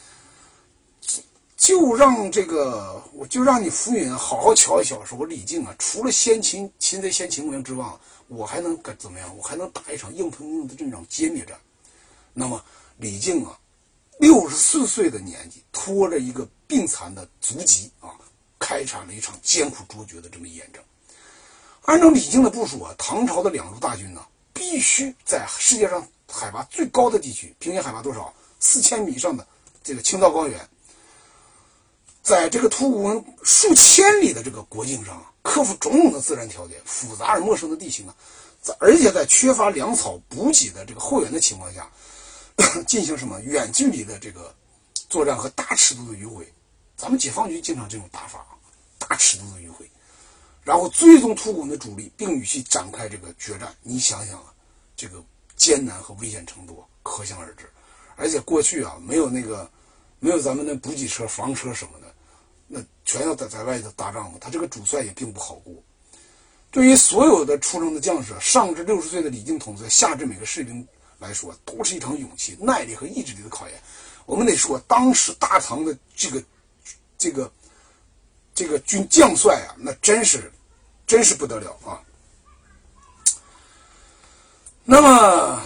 就让这个，我就让你浮云好好瞧一瞧，说我李靖啊，除了先擒擒贼先擒王之外，我还能干怎么样？我还能打一场硬碰硬的这场歼灭战。那么李靖啊，六十四岁的年纪，拖着一个病残的足疾啊，开展了一场艰苦卓绝的这么一战争。按照李靖的部署啊，唐朝的两路大军呢，必须在世界上海拔最高的地区，平均海拔多少？四千米以上的这个青藏高原，在这个吐谷浑数千里的这个国境上，克服种种的自然条件、复杂而陌生的地形啊， 而且在缺乏粮草补给的这个后援的情况下，进行什么远距离的这个作战和大尺度的迂回。咱们解放军经常这种打法，大尺度的迂回，然后追踪突厥的主力，并与其展开这个决战。你想想啊，这个艰难和危险程度可想而知。而且过去啊，没有那个没有咱们的补给车、房车什么的，那全要在在外头打仗嘛。他这个主帅也并不好过。对于所有的出征的将士，上至六十岁的李靖统帅，下至每个士兵来说，都是一场勇气、耐力和意志力的考验。我们得说，当时大唐的这个这个这个军将帅啊，那真是真是不得了啊。那么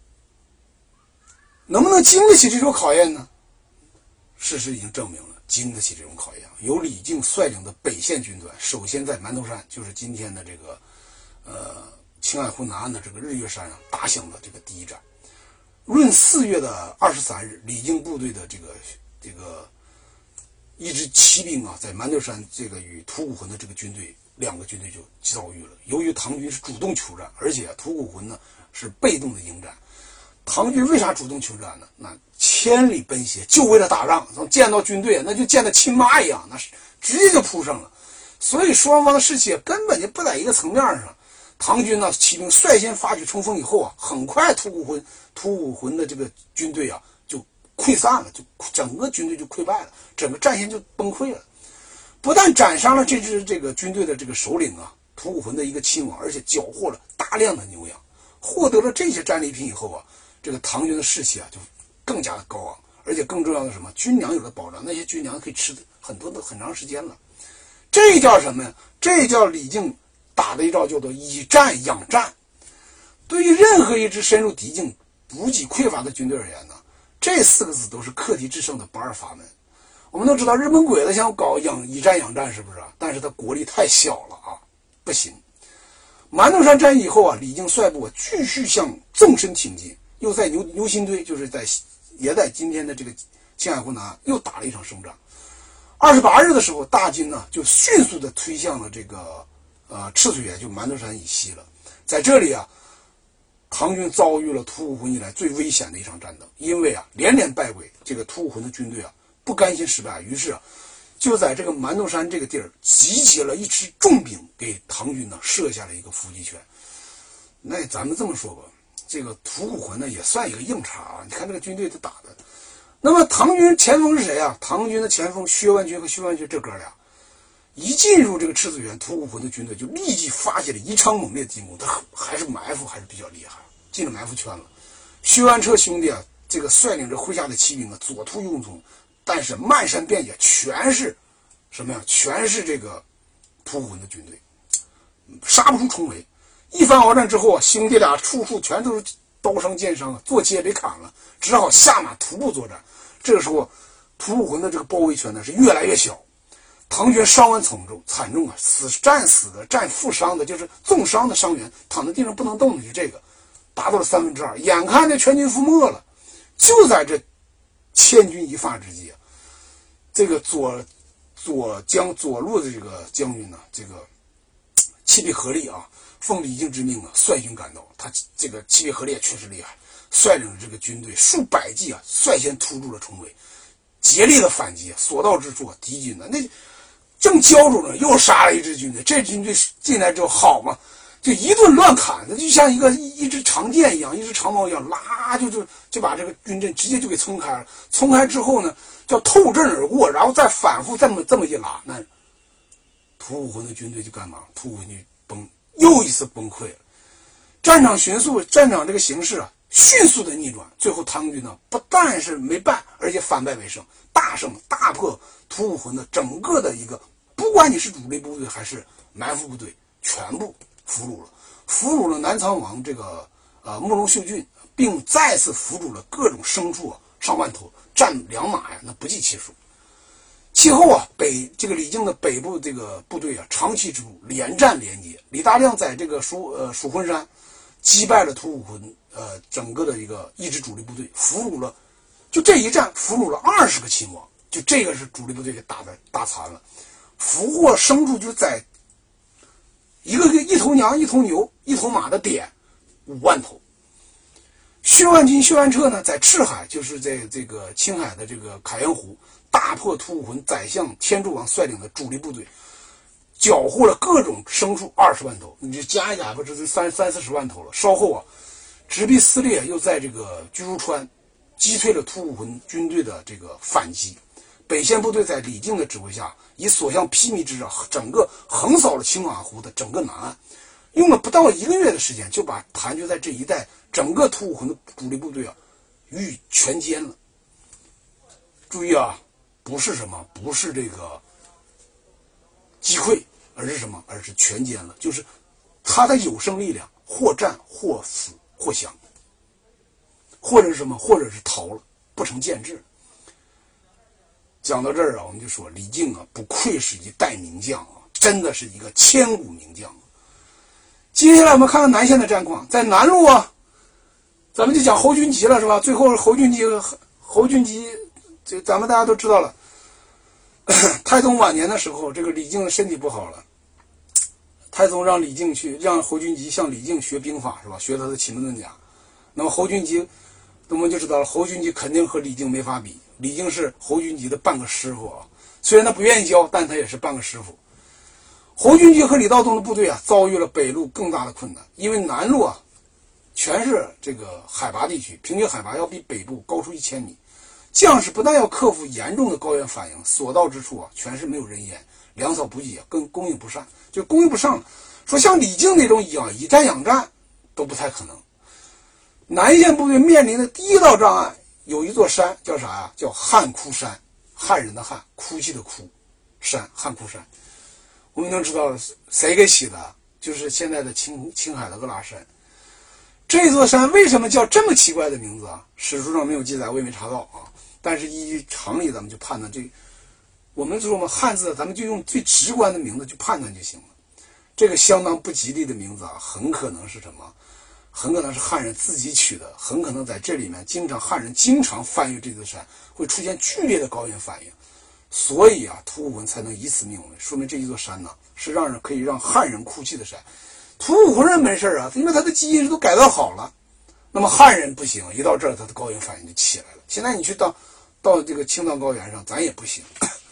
能不能经得起这种考验呢？事实已经证明了，经得起这种考验。由李靖率领的北线军团，首先在馒头山，就是今天的这个呃青海湖南岸的这个日月山上打响了这个第一战。闰四月的二十三日，李靖部队的这个这个一支骑兵啊，在馒头山这个与吐谷浑的这个军队两个军队就遭遇了。由于唐军是主动求战，而且吐谷浑呢是被动的迎战。唐军为啥主动求战呢？那千里奔袭就为了打仗，从见到军队那就见到亲妈一样，那是直接就扑上了。所以双方的士气根本就不在一个层面上。唐军呢骑兵率先发起冲锋以后啊，很快吐谷浑吐谷浑的这个军队啊就溃散了，就整个军队就溃败了，整个战线就崩溃了。不但斩杀了这支这个军队的这个首领啊吐谷浑的一个亲王，而且缴获了大量的牛羊。获得了这些战利品以后啊，这个唐军的士气啊就更加的高昂，而且更重要的是什么？军粮有了保障，那些军粮可以吃很多的很长时间了。这叫什么呀？这叫李靖打的一招叫做以战养战。对于任何一支深入敌境、补给匮乏的军队而言呢，这四个字都是课题制胜的不二法门。我们都知道日本鬼子想搞养以战养战，是不是？但是他国力太小了啊，不行。馒头山战役以后啊，李靖率部、啊、继续向纵深挺进，又在牛牛心堆，就是在也在今天的这个青海湖南又打了一场胜仗。二十八日的时候，大军呢就迅速的推向了这个呃赤水原，就馒头山以西了。在这里啊，唐军遭遇了吐谷浑以来最危险的一场战斗，因为啊连连败北，这个吐谷浑的军队啊不甘心失败，于是啊就在这个馒头山这个地儿集结了一支重兵，给唐军呢设下了一个伏击圈。那咱们这么说吧，这个吐谷浑呢也算一个硬茬啊，你看这个军队他打的。那么唐军前锋是谁啊？唐军的前锋薛万钧和薛万钧这哥俩一进入这个赤水原，吐谷浑的军队就立即发起了异常猛烈的进攻，他还是埋伏还是比较厉害，进了埋伏圈了。薛万彻兄弟啊，这个率领着麾下的骑兵啊左突右冲，但是漫山遍野全是什么呀？全是这个吐谷浑的军队，杀不出重围。一番鏖战之后啊，兄弟俩处处全都是刀伤剑伤啊，坐骑被砍了，只好下马徒步作战。这个时候，吐谷浑的这个包围圈呢是越来越小，唐军伤亡惨重，惨重啊，死战死的、战负伤的，就是重伤的伤员躺在地上不能动的，就这个达到了三分之二，眼看着全军覆没了。就在这千钧一发之际啊，这个左左将左路的这个将军呢，这个契必合力啊，奉李靖之命啊，率军赶到。他这个契必合力也确实厉害，率领着这个军队数百骑啊，率先突入了重围，竭力的反击，所到之处啊，敌军呢那正焦灼着，又杀了一支军队。这军队进来之后好嘛，就一顿乱砍，那就像一个一支长剑一样，一支长矛一样，拉就就就把这个军阵直接就给冲开了。冲开之后呢，叫透阵而过，然后再反复这么这么一拉，那吐谷浑的军队就干嘛？吐谷浑就崩，又一次崩溃了。战场迅速，战场这个形势啊，迅速的逆转。最后唐军呢，不但是没败，而且反败为胜，大胜大破吐谷浑的整个的一个，不管你是主力部队还是埋伏部队，全部俘虏了，俘虏了南藏王这个呃慕容秀俊，并再次俘虏了各种牲畜啊上万头，战良马呀那不计其数。其后啊，北这个李靖的北部这个部队啊，长期之路连战连捷。李大亮在这个蜀呃蜀浑山击败了吐谷浑呃整个的一个一支主力部队，俘虏了，就这一战俘虏了二十个亲王，就这个是主力部队给打的打残了。俘获牲畜就在一个一头羊一头牛一头马的点五万头。薛万金、薛万彻呢，在赤海，就是在这个青海的这个凯源湖，大破吐谷浑宰相天柱王率领的主力部队，缴获了各种牲畜二十万头，你就加一加吧，这是三三四十万头了。稍后啊，直逼撕裂，又在这个居如川击退了吐谷浑军队的这个反击。北线部队在李靖的指挥下，以所向披靡之势，整个横扫了青马湖的整个南岸，用了不到一个月的时间，就把谭军在这一带整个吐谷浑的主力部队啊予以全歼了。注意啊，不是什么，不是这个击溃，而是什么？而是全歼了，就是他的有生力量或战或死或降，或者是什么？或者是逃了，不成建制。讲到这儿啊，我们就说李靖啊，不愧是一代名将啊，真的是一个千古名将。接下来我们看看南线的战况，在南路啊，咱们就讲侯君集了，是吧？最后侯君集，侯君集，这咱们大家都知道了。太宗晚年的时候，这个李靖的身体不好了，太宗让李靖去，让侯君集向李靖学兵法，是吧？学他的奇门遁甲。那么侯君集，我们就知道了，侯君集肯定和李靖没法比。李靖是侯君集的半个师傅啊，虽然他不愿意教，但他也是半个师傅。侯君集和李道宗的部队啊，遭遇了北路更大的困难，因为南路啊，全是这个海拔地区，平均海拔要比北部高出一千米。将士不但要克服严重的高原反应，所到之处啊，全是没有人烟，粮草补给啊，更供应不上，就供应不上了。说像李靖那种以啊以战养战都不太可能。南线部队面临的第一道障碍，有一座山叫啥呀？叫汉哭山，汉人的汉，哭泣的哭，山汉哭山。我们能知道谁给起的？就是现在的青青海的鄂拉山。这座山为什么叫这么奇怪的名字啊？史书上没有记载，我也没查到啊。但是依据常理，咱们就判断这，我们说我们汉字，咱们就用最直观的名字去判断就行了。这个相当不吉利的名字啊，很可能是什么？很可能是汉人自己取的，很可能在这里面经常汉人经常翻越这座山，会出现剧烈的高原反应，所以啊，吐谷浑才能以此命名，说明这一座山呢是让人可以让汉人哭泣的山。吐谷浑人没事啊，因为他的基因都改造好了。那么汉人不行，一到这儿他的高原反应就起来了。现在你去到到这个青藏高原上，咱也不行。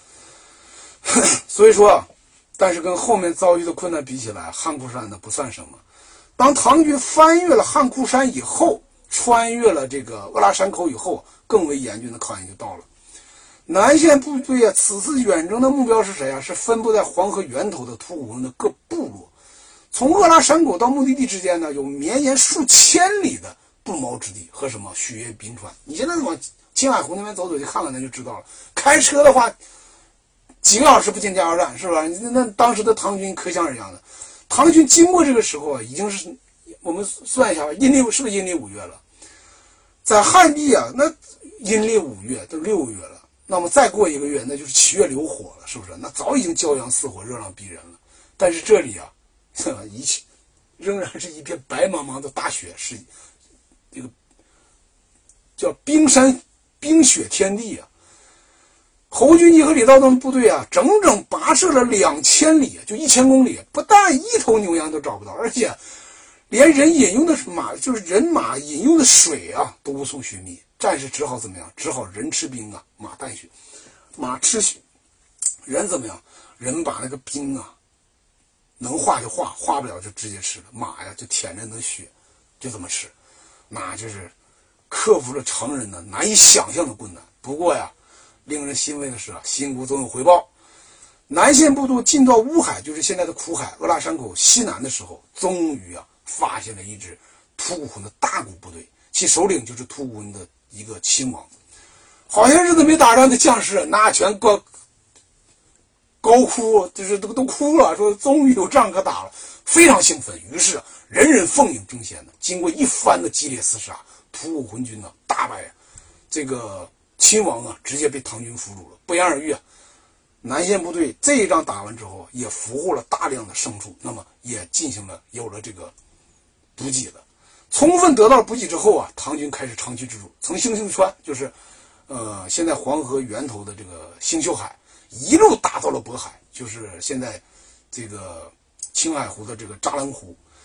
所以说，但是跟后面遭遇的困难比起来，汉哭山呢不算什么。当唐军翻越了汉哭山以后，穿越了这个鄂拉山口以后，更为严峻的考验就到了。南线部队啊，此次远征的目标是谁啊？是分布在黄河源头的吐谷浑的各部落。从鄂拉山口到目的地之间呢，有绵延数千里的不毛之地和什么雪岳冰川。你现在往青海湖那边走走去看看，那就知道了。开车的话，几个小时不进加油站，是吧？那当时的唐军可想而知的。唐军经过这个时候啊，已经是我们算一下吧，阴历是不是阴历五月了？在汉地啊，那阴历五月都六月了，那么再过一个月，那就是七月流火了，是不是？那早已经骄阳似火，热浪逼人了。但是这里啊，一切仍然是一片白茫茫的大雪，是这个叫冰山冰雪天地啊。侯君集和李道宗部队啊，整整跋涉了两千里，就一千公里，不但一头牛羊都找不到，而且连人饮用的马，就是人马饮用的水啊，都无从寻觅。战士只好怎么样？只好人吃冰啊，马啖雪。马吃雪，人怎么样？人把那个冰啊，能化就化，化不了就直接吃了。马呀，就舔着那雪，就这么吃，那就是克服了常人的难以想象的困难。不过呀，令人欣慰的是啊，辛苦总有回报。南线部队进到乌海，就是现在的苦海鄂拉山口西南的时候，终于啊发现了一支吐谷浑的大股部队，其首领就是吐谷浑的一个亲王。好些日子没打仗的将士，那全高高哭，就是都都哭了，说终于有仗可打了，非常兴奋。于是人人奉迎争先的，经过一番的激烈厮杀，吐谷浑军呢大败，这个亲王啊直接被唐军俘虏了。不言而喻啊，南线部队这一仗打完之后，也俘获了大量的牲畜，那么也进行了有了这个补给了。充分得到了补给之后啊，唐军开始长驱直入，从星宿川，就是呃现在黄河源头的这个星宿海，一路打到了渤海，就是现在这个青海湖的这个扎兰湖，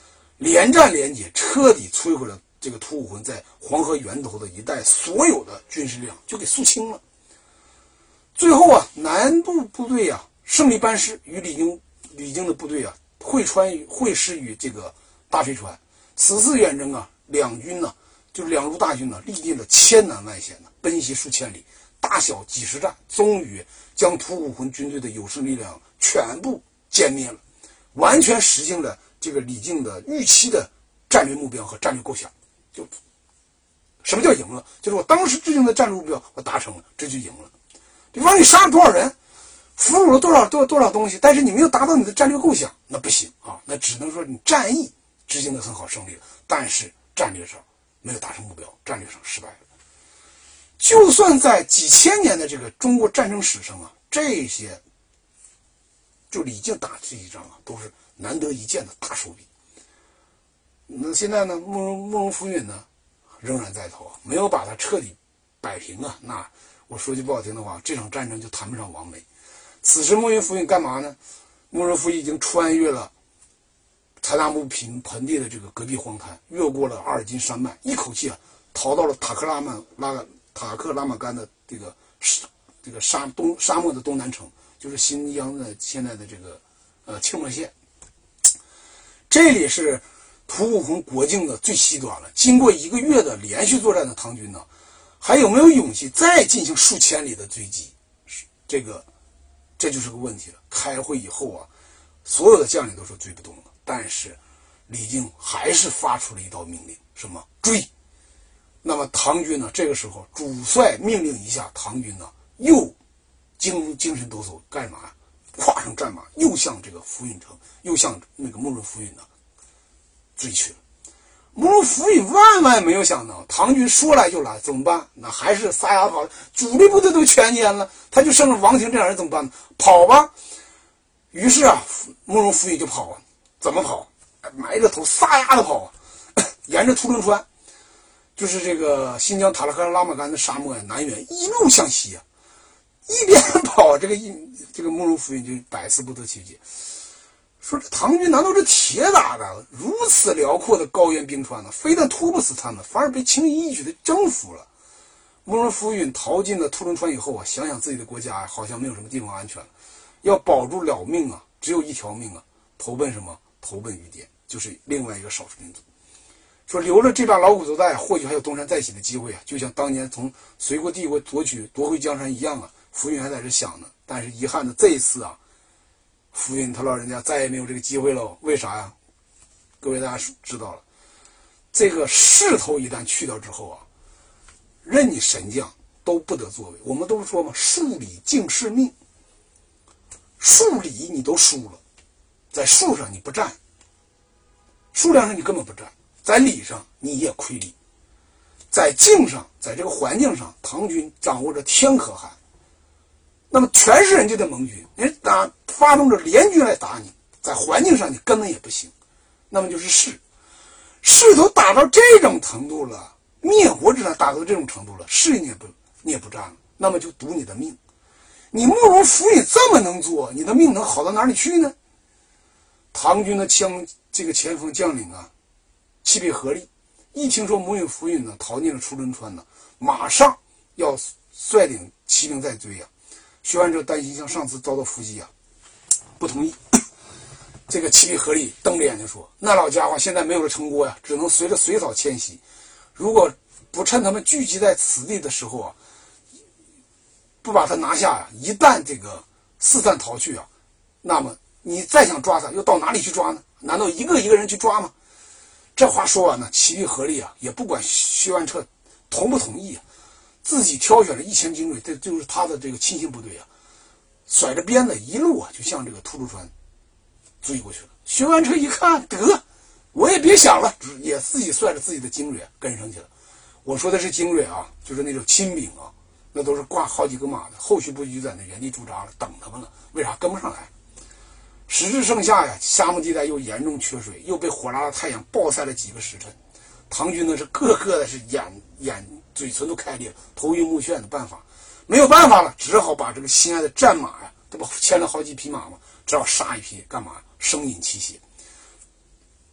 连战连捷，彻底摧毁了这个吐谷浑在黄河源头的一带所有的军事力量，就给肃清了。最后啊，南部部队啊胜利班师，与李经李经的部队啊会川会师于这个大飞川。此次远征啊，两军呢、啊、就是两路大军呢、啊、历尽了千难万险呢、啊，奔袭数千里，大小几十战，终于将吐谷浑军队的有生力量全部歼灭了，完全实现了这个李靖的预期的战略目标和战略构想。就什么叫赢了？就是我当时制定的战略目标我达成了，这就赢了。比方你杀了多少人，俘虏了多少多多少东西，但是你没有达到你的战略构想，那不行啊，那只能说你战役执行的很好，胜利了，但是战略上没有达成目标，战略上失败了。就算在几千年的这个中国战争史上啊，这些就李靖打这一仗啊，都是难得一见的大手笔。那现在呢，慕容慕容福允呢，仍然在逃，没有把他彻底摆平啊。那我说句不好听的话，这场战争就谈不上完美。此时慕容福允干嘛呢？慕容福允已经穿越了采纳木盆盆地的这个戈壁荒滩，越过了阿尔金山脉，一口气啊逃到了塔克拉曼拉塔克拉玛干的这个这个沙东沙漠的东南城，就是新疆的现在的这个呃庆莫县。这里是吐谷浑国境的最西端了。经过一个月的连续作战的唐军呢，还有没有勇气再进行数千里的追击？这个这就是个问题了。开会以后啊，所有的将领都说追不动了，但是李靖还是发出了一道命令，什么追？那么唐军呢，这个时候主帅命令一下，唐军呢又精精神抖擞，干嘛？跨上战马，又向这个浮云城，又向那个慕容浮云呢追去了。慕容浮云万万没有想到，唐军说来就来，怎么办？那还是撒丫跑，主力部队都全歼了，他就剩了王庭这样人，怎么办呢？跑吧。于是啊，慕容浮云就跑啊，怎么跑？埋着头撒丫子跑啊，沿着图伦川，就是这个新疆塔勒克拉玛干的沙漠呀，南缘一路向西啊，一边跑，这个一这个慕容浮云就百思不得其解，说这唐军难道是铁打的？如此辽阔的高原冰川呢，非但拖不死他们，反而被轻易一举的征服了。慕容浮云逃进了图伦川以后啊，想想自己的国家好像没有什么地方安全了，要保住了命啊，只有一条命啊，投奔什么？投奔于滇，就是另外一个少数民族。说留着这把老骨头在，或许还有东山再起的机会啊，就像当年从隋国帝国夺取夺回江山一样啊。浮云还在这想呢，但是遗憾的这一次啊，浮云他老人家再也没有这个机会了。为啥呀？各位大家知道了，这个势头一旦去掉之后啊，任你神将都不得作为。我们都说嘛，数理尽是命，数理你都输了，在数上你不占，数量上你根本不占，在理上你也亏理，在境上，在这个环境上，唐军掌握着天可汗，那么全是人家的盟军，人打发动着联军来打你，在环境上你根本也不行，那么就是势，势头打到这种程度了，灭国之战打到这种程度了，势你也不你也不占了，那么就赌你的命。你慕容浮云这么能做，你的命能好到哪里去呢？唐军的枪这个前锋将领啊，齐比合力一听说慕容浮云呢逃进了出伦川呢，马上要率领骑兵再追啊。薛万哲担心像上次遭到伏击啊，不同意。这个齐比合力瞪着眼睛说：“那老家伙现在没有了城郭呀，只能随着隋草迁徙。如果不趁他们聚集在此地的时候啊，不把他拿下呀，一旦这个四散逃去啊，那么你再想抓他，又到哪里去抓呢？难道一个一个人去抓吗？”这话说完呢，齐比合力啊，也不管薛万彻同不同意啊，自己挑选了一千精锐，这就是他的这个亲信部队啊，甩着鞭子一路啊就向这个吐鲁川追过去了。薛万彻一看，得，我也别想了，也自己率着自己的精锐跟上去了。我说的是精锐啊，就是那种亲兵啊，那都是挂好几个马的，后续部队就在那原地驻扎了，等他们了。为啥跟不上来？时至盛夏呀，沙漠地带又严重缺水，又被火辣的太阳暴晒了几个时辰。唐军呢是个个的是眼眼嘴唇都开裂了，头晕目眩的办法，没有办法了，只好把这个心爱的战马呀，这不牵了好几匹马吗？只好杀一匹，干嘛？生饮其血。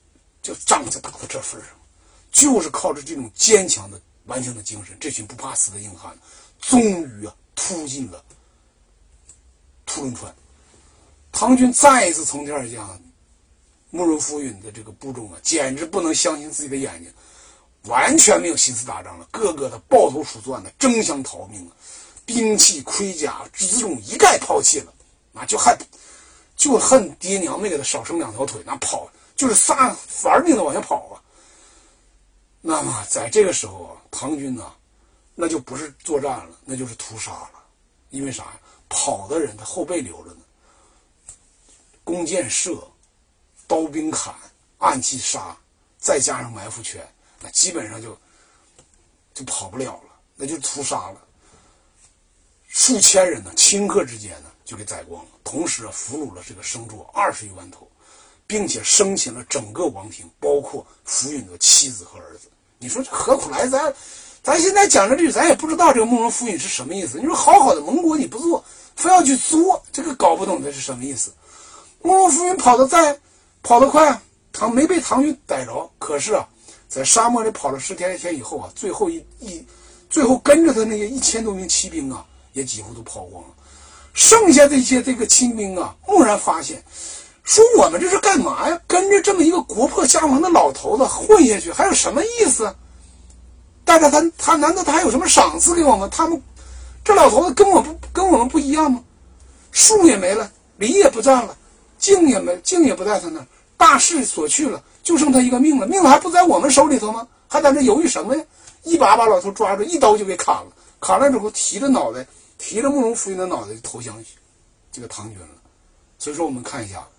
就仗就打到这份上，就是靠着这种坚强的顽强的精神，这群不怕死的硬汉，终于啊突进了图伦川。唐军再一次从天而降，慕容浮云的这个部众啊，简直不能相信自己的眼睛，完全没有心思打仗了，个个的抱头鼠窜的争相逃命啊，兵器盔甲辎重一概抛弃了，啊，就恨就恨爹娘没给他少生两条腿，那跑就是撒玩命的往下跑啊。那么在这个时候啊，唐军呢、啊，那就不是作战了，那就是屠杀了。因为啥呀？跑的人他后背留着呢，弓箭射，刀兵砍，暗器杀，再加上埋伏圈，那基本上就就跑不了了，那就屠杀了。数千人呢，顷刻之间呢就给宰光了。同时啊，俘虏了这个生槊二十余万头，并且生擒了整个王庭，包括浮云的妻子和儿子。你说这何苦来？咱咱现在讲这句，咱也不知道这个慕容浮云是什么意思。你说好好的盟国你不做，非要去做，这个搞不懂这是什么意思。慕容浮云跑得再跑得快，唐没被唐军逮着，可是啊，在沙漠里跑了十天一天以后啊，最后一一最后跟着他那些一千多名骑兵啊，也几乎都跑光了。剩下这些这个亲兵啊，蓦然发现，说我们这是干嘛呀？跟着这么一个国破家亡的老头子混下去，还有什么意思？但是他他难道他还有什么赏赐给我们？他们这老头子跟我不跟我们不一样吗？树也没了，梨也不占了，茎也没茎也不在他那儿，大势所去了，就剩他一个命了，命还不在我们手里头吗？还在这犹豫什么呀？一把把老头抓住，一刀就给砍了。砍了之后，提着脑袋，提着慕容浮云的脑袋就投降这个唐军了。所以说，我们看一下，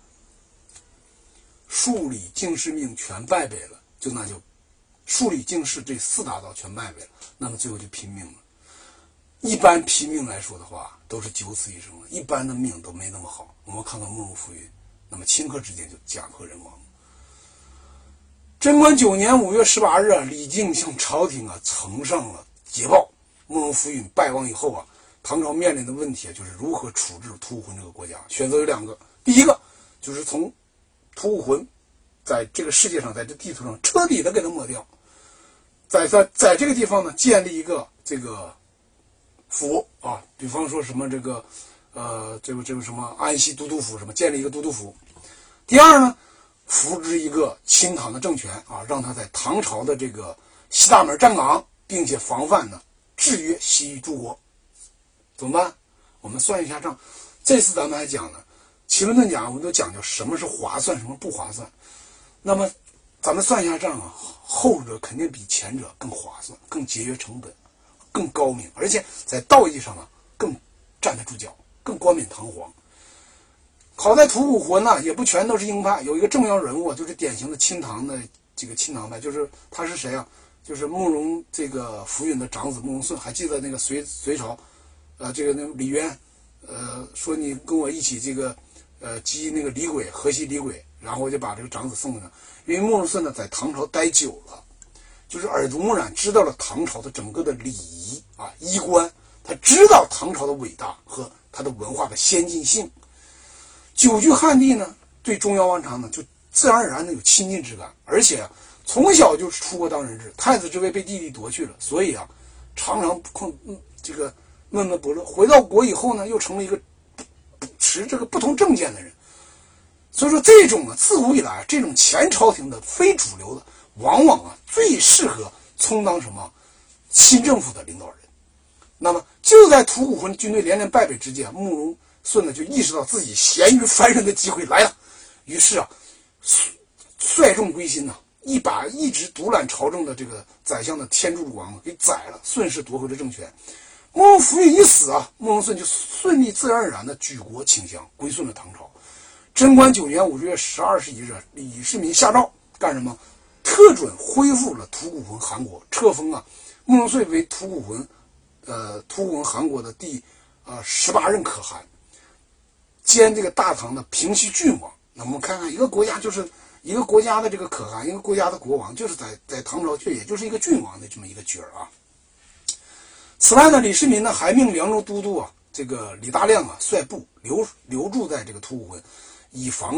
数理经世命全败北了，就那就数理经世这四大道全败北了，那么最后就拼命了。一般拼命来说的话，都是九死一生了，一般的命都没那么好。我们看看慕容浮云，那么顷刻之间就家破人亡。贞观九年五月十八日啊，李靖向朝廷啊呈上了捷报。慕容浮云败亡以后啊，唐朝面临的问题啊，就是如何处置吐谷浑这个国家。选择有两个，第一个就是从吐谷浑在这个世界上，在这地图上彻底的给它抹掉，在在在这个地方呢建立一个这个府啊，比方说什么这个呃这个这个什么安西都督府什么，建立一个都督府。第二呢，扶植一个亲唐的政权啊，让他在唐朝的这个西大门站岗，并且防范呢制约西域诸国。怎么办？我们算一下账。这次咱们还讲呢，奇轮遁甲我们都讲究什么是划算，什么不划算。那么咱们算一下账啊，后者肯定比前者更划算，更节约成本，更高明，而且在道义上啊更站得住脚，更冠冕堂皇。好在吐谷浑呢也不全都是鹰派，有一个重要人物就是典型的亲唐的这个亲唐派，就是他是谁啊？就是慕容这个浮云的长子慕容顺。还记得那个隋隋朝，呃，这个那李渊，呃，说你跟我一起这个，呃，击那个李鬼，河西李鬼，然后我就把这个长子送给他。因为慕容顺呢在唐朝待久了，就是耳濡目染，知道了唐朝的整个的礼仪啊衣冠，他知道唐朝的伟大和他的文化的先进性。久居汉地呢，对中央王朝呢就自然而然的有亲近之感，而且啊从小就出国当人质，太子之位被弟弟夺去了，所以啊常常困这个闷闷不乐。回到国以后呢，又成了一个持这个不同政见的人。所以说这种啊自古以来这种前朝廷的非主流的，往往啊最适合充当什么新政府的领导人。那么就在吐谷浑军队连连败北之际啊，慕容顺呢就意识到自己咸鱼翻身的机会来了，于是啊率众归心呐、啊，一把一直独揽朝政的这个宰相的天竺鲁王给宰了，顺势夺回了政权。慕容浮云一死啊，慕容顺就顺利自然而然的举国倾降，归顺了唐朝。贞观九年五月十二日一日，李世民下诏干什么？特准恢复了吐谷浑汗国，册封啊慕容顺为吐谷浑呃吐谷浑汗国的第呃十八任可汗，兼这个大唐的平西郡王。那我们看看，一个国家就是一个国家的这个可汗，一个国家的国王，就是在在唐朝却也就是一个郡王的这么一个角儿啊。此外呢，李世民呢还命凉州都督啊这个李大亮啊率部留留驻在这个吐谷浑，以防啊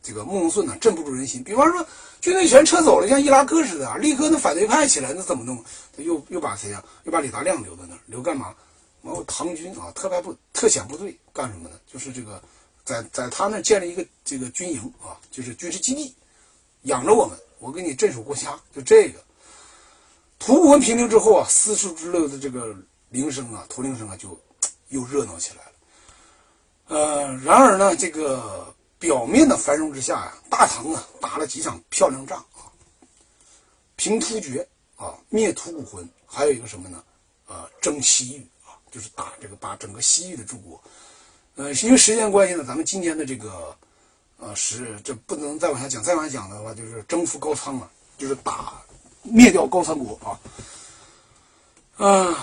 这个穆永顺呢镇不住人心。比方说军队全撤走了，像伊拉克似的啊，立刻那反对派起来，那怎么弄？他又又把谁啊？又把李达亮留在那儿，留干嘛？然后唐军啊，特派部、特遣部队干什么呢？就是这个在在他那建立一个这个军营啊，就是军事基地，养着我们，我给你镇守国家，就这个。吐谷浑平定之后啊，丝绸之路的这个铃声啊、驼铃声啊，就又热闹起来了。呃，然而呢，这个表面的繁荣之下呀、啊，大唐啊打了几场漂亮仗啊，平突厥啊，灭吐谷浑，还有一个什么呢？呃，征西域啊，就是打这个把整个西域的诸国。呃，因为时间关系呢，咱们今天的这个呃是这不能再往下讲，再往下讲的话就是征服高昌啊，就是打灭掉高昌国啊。呃，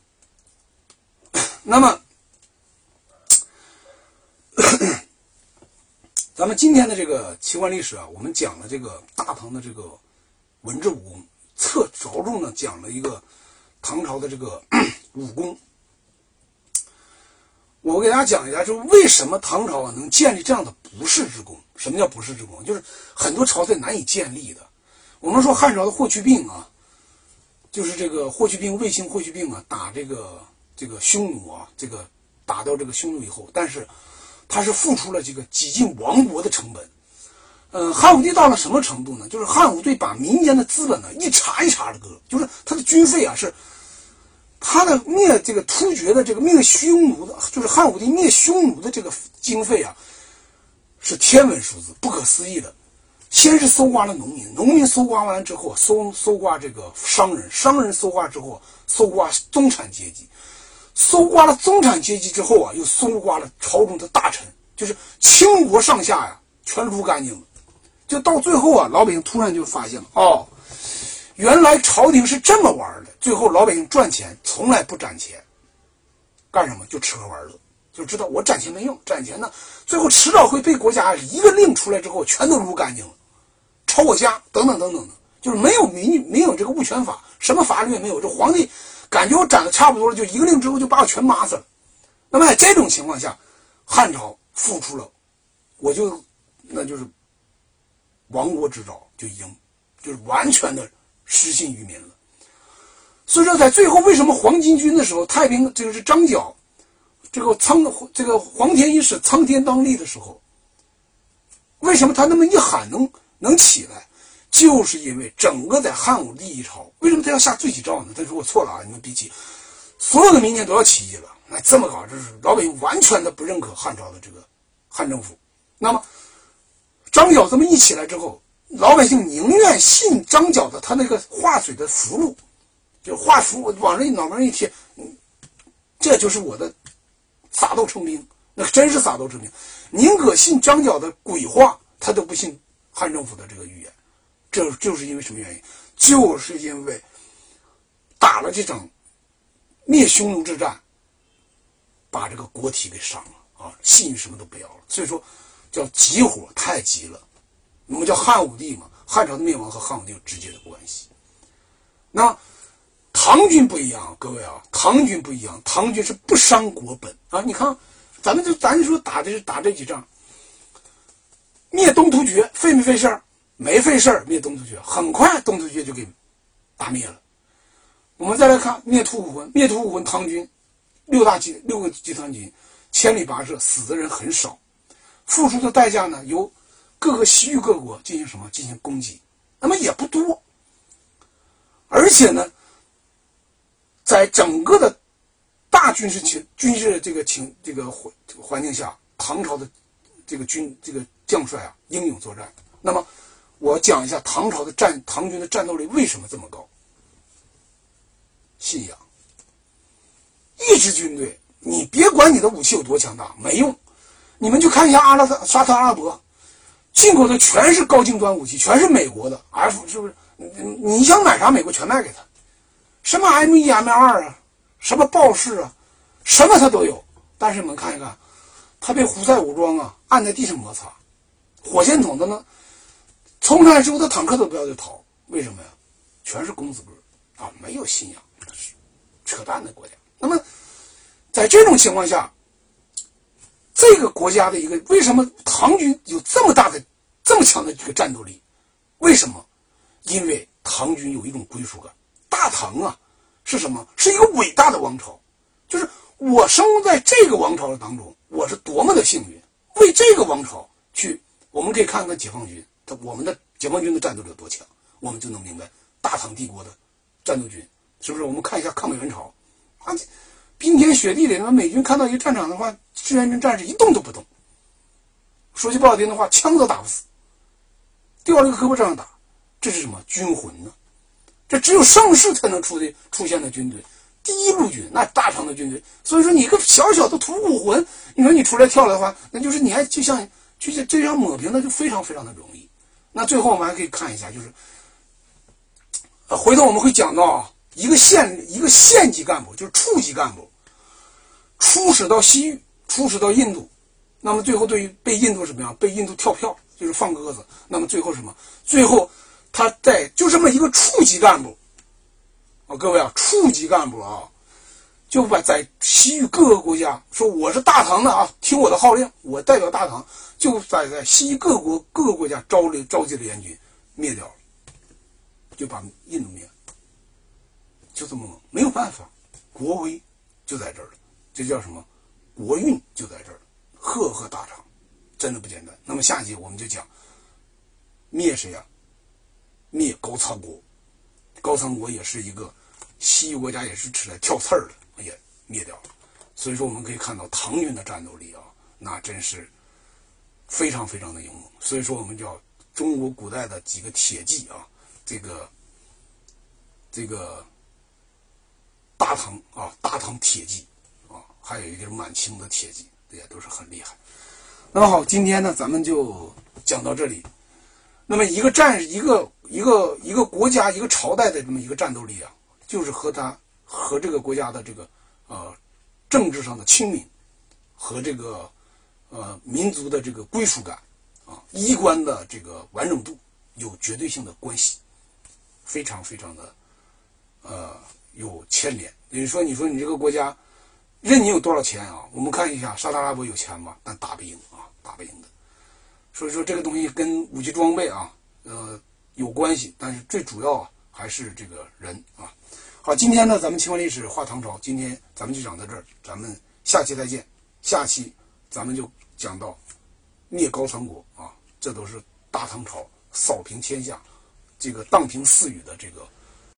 那么咱们今天的这个奇观历史啊，我们讲了这个大唐的这个文治武功，侧着重呢讲了一个唐朝的这个武功。我给大家讲一下，就是为什么唐朝啊能建立这样的不世之功？什么叫不世之功？就是很多朝代难以建立的。我们说汉朝的霍去病啊，就是这个霍去病、卫青、霍去病啊，打这个这个匈奴啊，这个打掉这个匈奴以后，但是他是付出了这个几近亡国的成本。呃，汉武帝到了什么程度呢？就是汉武帝把民间的资本呢一茬一茬的割，就是他的军费啊是。他的灭这个突厥的这个灭匈奴的，就是汉武帝灭匈奴的这个经费啊，是天文数字，不可思议的。先是搜刮了农民，农民搜刮完之后，搜搜刮这个商人，商人搜刮之后，搜刮中产阶级，搜刮了中产阶级之后啊，又搜刮了朝中的大臣，就是倾国上下呀，全撸干净了。就到最后啊，老百姓突然就发现了，哦。原来朝廷是这么玩的，最后老百姓赚钱从来不攒钱，干什么？就吃喝玩乐，就知道我攒钱没用，攒钱呢，最后迟早会被国家一个令出来之后全都撸干净了，抄我家等等等等的，就是没有民没有这个物权法，什么法律也没有，这皇帝感觉我攒的差不多了，就一个令之后就把我全骂死了。那么在这种情况下，汉朝付出了，我就那就是亡国之兆就已经就是完全的。失信于民了，所以说在最后为什么黄巾军的时候，太平这个是张角，这个苍这个黄田一使苍天当立的时候，为什么他那么一喊能能起来，就是因为整个在汉武帝一朝，为什么他要下罪己诏呢？他说我错了啊，你们比起所有的民间都要起义了，那这么搞，这是老百姓完全的不认可汉朝的这个汉政府。那么张角这么一起来之后。老百姓宁愿信张角的他那个画水的符箓，就画符往人脑门一贴，这就是我的撒豆成兵，那真是撒豆成兵。宁可信张角的鬼话，他都不信汉政府的这个预言。这就是因为什么原因？就是因为打了这场灭匈奴之战，把这个国体给伤了啊，信誉什么都不要了。所以说叫急火，太急了。我们叫汉武帝嘛，汉朝的灭亡和汉武帝有直接的关系。那唐军不一样，各位啊，唐军不一样，唐军是不伤国本啊。你看，咱们就咱就说打这打这几仗，灭东突厥费没费事儿？没费事儿，灭东突厥，很快东突厥就给打灭了。我们再来看灭吐谷浑，灭吐谷浑，唐军六大集六个集团军，千里跋涉，死的人很少，付出的代价呢由。各个西域各国进行什么？进行攻击，那么也不多。而且呢，在整个的大军事情军事这个情这个环环境下，唐朝的这个军这个将帅啊英勇作战。那么我讲一下唐朝的战唐军的战斗力为什么这么高？信仰。一支军队，你别管你的武器有多强大，没用。你们就看一下阿拉斯沙特阿拉伯。进口的全是高精端武器，全是美国的 F， 是不是？你想买啥，美国全卖给他，什么 M 一 M 二啊，什么豹式啊，什么他都有。但是你们看一看，他被胡塞武装啊按在地上摩擦，火箭筒的呢，冲上来之后，他坦克都不要就逃，为什么呀？全是公子哥啊，没有信仰，扯淡的国家。那么在这种情况下。这个国家的一个为什么唐军有这么大的这么强的这个战斗力，为什么？因为唐军有一种归属感。大唐啊，是什么？是一个伟大的王朝，就是我生在这个王朝当中，我是多么的幸运，为这个王朝去。我们可以看看解放军，我们的解放军的战斗力有多强，我们就能明白大唐帝国的战斗军是不是？我们看一下抗美援朝啊，冰天雪地里，那美军看到一个战场的话，志愿军战士一动都不动。说句不好听的话，枪都打不死，掉了一个胳膊照样打。这是什么军魂呢？这只有盛世才能出的出现的军队。第一路军那大唐的军队，所以说你一个小小的吐谷浑，你说你出来跳的话，那就是你还就像就像这样抹平，那就非常非常的容易。那最后我们还可以看一下，就是呃，回头我们会讲到啊，一个县一个县级干部，就是处级干部，出使到西域，出使到印度，那么最后对于被印度什么样？被印度跳票，就是放鸽子。那么最后什么？最后他在就这么一个处级干部啊，各位啊，处级干部啊，就把在西域各个国家说我是大唐的啊，听我的号令，我代表大唐，就在在西域各国各个国家召了召集了联军，灭掉了，就把印度灭了，就这么没有办法，国威就在这儿了，这叫什么？国运就在这儿了，赫赫大唐，真的不简单。那么下集我们就讲灭谁呀、啊？灭高仓国。高仓国也是一个西域国家，也是吃来跳刺儿的，也灭掉了。所以说我们可以看到唐军的战斗力啊，那真是非常非常的勇猛。所以说我们叫中国古代的几个铁骑啊，这个这个大唐啊，大唐铁骑啊，还有一个是满清的铁骑，也都是很厉害。那么好，今天呢咱们就讲到这里。那么一个战一个一个一个国家一个朝代的这么一个战斗力啊，就是和它和这个国家的这个呃政治上的清明，和这个呃民族的这个归属感啊，衣冠的这个完整度有绝对性的关系，非常非常的呃有牵连。比如说你说你这个国家任你有多少钱啊，我们看一下沙特阿拉伯有钱吧，但打不赢啊，打不赢的。所以说这个东西跟武器装备啊，呃有关系，但是最主要啊还是这个人啊。好，今天呢咱们奇幻历史话唐朝，今天咱们就讲到这儿，咱们下期再见。下期咱们就讲到灭高仓国啊，这都是大唐朝扫平天下，这个荡平四夷的这个